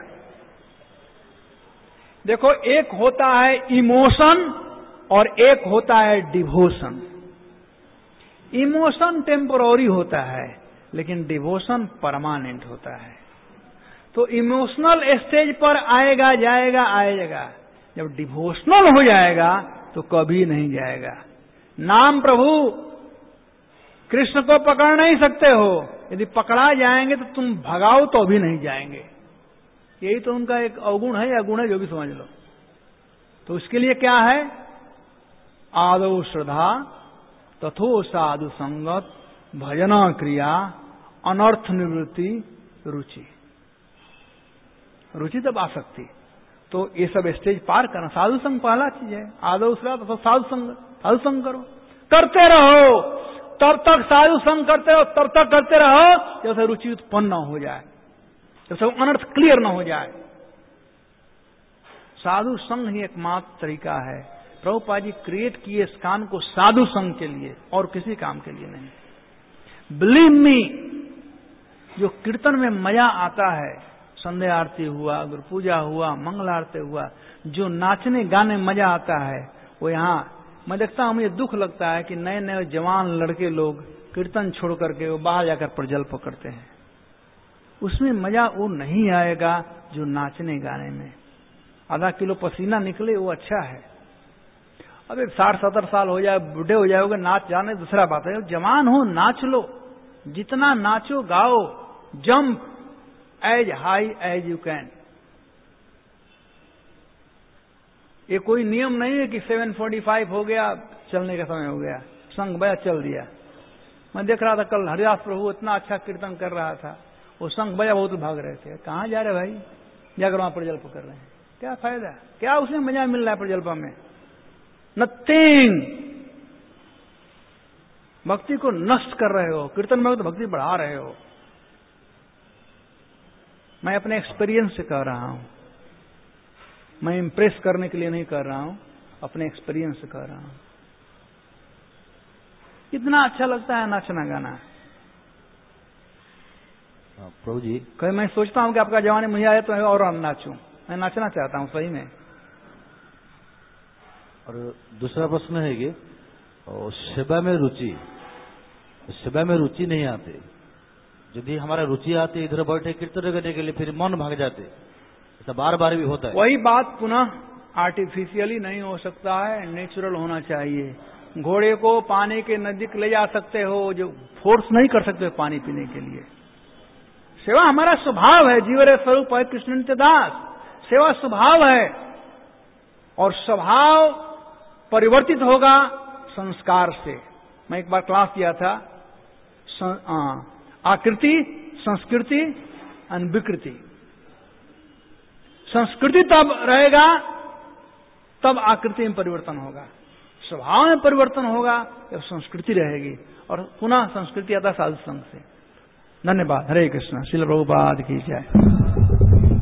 देखो, एक होता है इमोशन और एक होता है डिवोशन। इमोशन टेम्पोररी होता है लेकिन डिवोशन परमानेंट होता है। तो इमोशनल स्टेज पर आएगा जाएगा आएगा, जब डिवोशनल हो जाएगा तो कभी नहीं जाएगा। नाम प्रभु कृष्ण को पकड़ नहीं सकते हो, यदि पकड़ा जाएंगे तो तुम भगाओ तो भी नहीं जाएंगे। यही तो उनका एक अवगुण है या गुण है, जो भी समझ लो। तो उसके लिए क्या है? आदौ श्रद्धा, तथो साधु संगत, भजना क्रिया, अनर्थ निवृत्ति, रुचि। रुचि तब आ सकती। तो ये सब स्टेज पार करना, साधु संग पहला चीज है। आदौ श्रद्धा, तो साधु संग, साधु संग करो, करते रहो। तब तक साधु संग करते रहो, तब तक करते रहो जब से रुचि उत्पन्न न हो जाए, जब से अनर्थ क्लियर न हो जाए। साधु संग ही एकमात्र तरीका है। प्रभुपाद जी क्रिएट किए इस काम को साधु संग के लिए और किसी काम के लिए नहीं। बिलीव मी, जो कीर्तन में मजा आता है, संध्या आरती हुआ, गुरु पूजा हुआ, मंगल आरती हुआ, जो नाचने गाने मजा आता है, वो यहाँ मैं देखता हूं, मुझे दुख लगता है कि नए नए जवान लड़के लोग कीर्तन छोड़ करके वो बाहर जाकर प्रजल पकड़ते हैं। उसमें मजा वो नहीं आएगा जो नाचने गाने में। आधा किलो पसीना निकले वो अच्छा है। अब एक साठ सत्तर साल हो जाए, बूढ़े हो जाओगे, नाच जाने दूसरा बात है। जवान हो नाच लो, जितना नाचो गाओ, jump as high as you can. ये कोई नियम नहीं है कि सेवन फोर्टी फाइव हो गया, चलने का समय हो गया, संग बया चल दिया। मैं देख रहा था कल हरिदास प्रभु इतना अच्छा कीर्तन कर रहा था, वो संग बया बहुत भाग रहे थे। कहाँ जा रहे भाई, जाकर वहां प्रजल्प कर रहे हैं, क्या फायदा, क्या उसमें मजा मिल रहा है प्रजल्पा में? नथिंग। भक्ति को नष्ट कर रहे हो, कीर्तन में तो भक्ति बढ़ा रहे हो। मैं अपने एक्सपीरियंस से कह रहा हूं, मैं इंप्रेस करने के लिए नहीं कर रहा हूं, अपने एक्सपीरियंस से कह रहा हूं। कितना अच्छा लगता है नाचना गाना। प्रभु जी, कहीं मैं सोचता हूं कि आपका जवानी मुझे आए तो और नाचूं, मैं नाचना चाहता हूं सही में। और दूसरा प्रश्न है कि सेवा में रुचि, सेवा में रुचि नहीं आती। यदि हमारा रुचि आती इधर बैठे कीर्तन करने के लिए, फिर मन भाग जाते, ऐसा बार बार भी होता है। वही बात पुनः आर्टिफिशियली नहीं हो सकता है, नेचुरल होना चाहिए। घोड़े को पानी के नजदीक ले जा सकते हो, जो फोर्स नहीं कर सकते पानी पीने के लिए। सेवा हमारा स्वभाव है, जीवरे स्वरूप है कृष्ण नित्य दास। सेवा स्वभाव है, और स्वभाव परिवर्तित होगा संस्कार से। मैं एक बार क्लास किया था, आकृति, संस्कृति और विकृति। संस्कृति तब रहेगा तब आकृति में परिवर्तन होगा, स्वभाव में परिवर्तन होगा जब संस्कृति रहेगी, और पुनः संस्कृति आता साधु संघ से। धन्यवाद। हरे कृष्ण। श्रील प्रभुपाद की जय।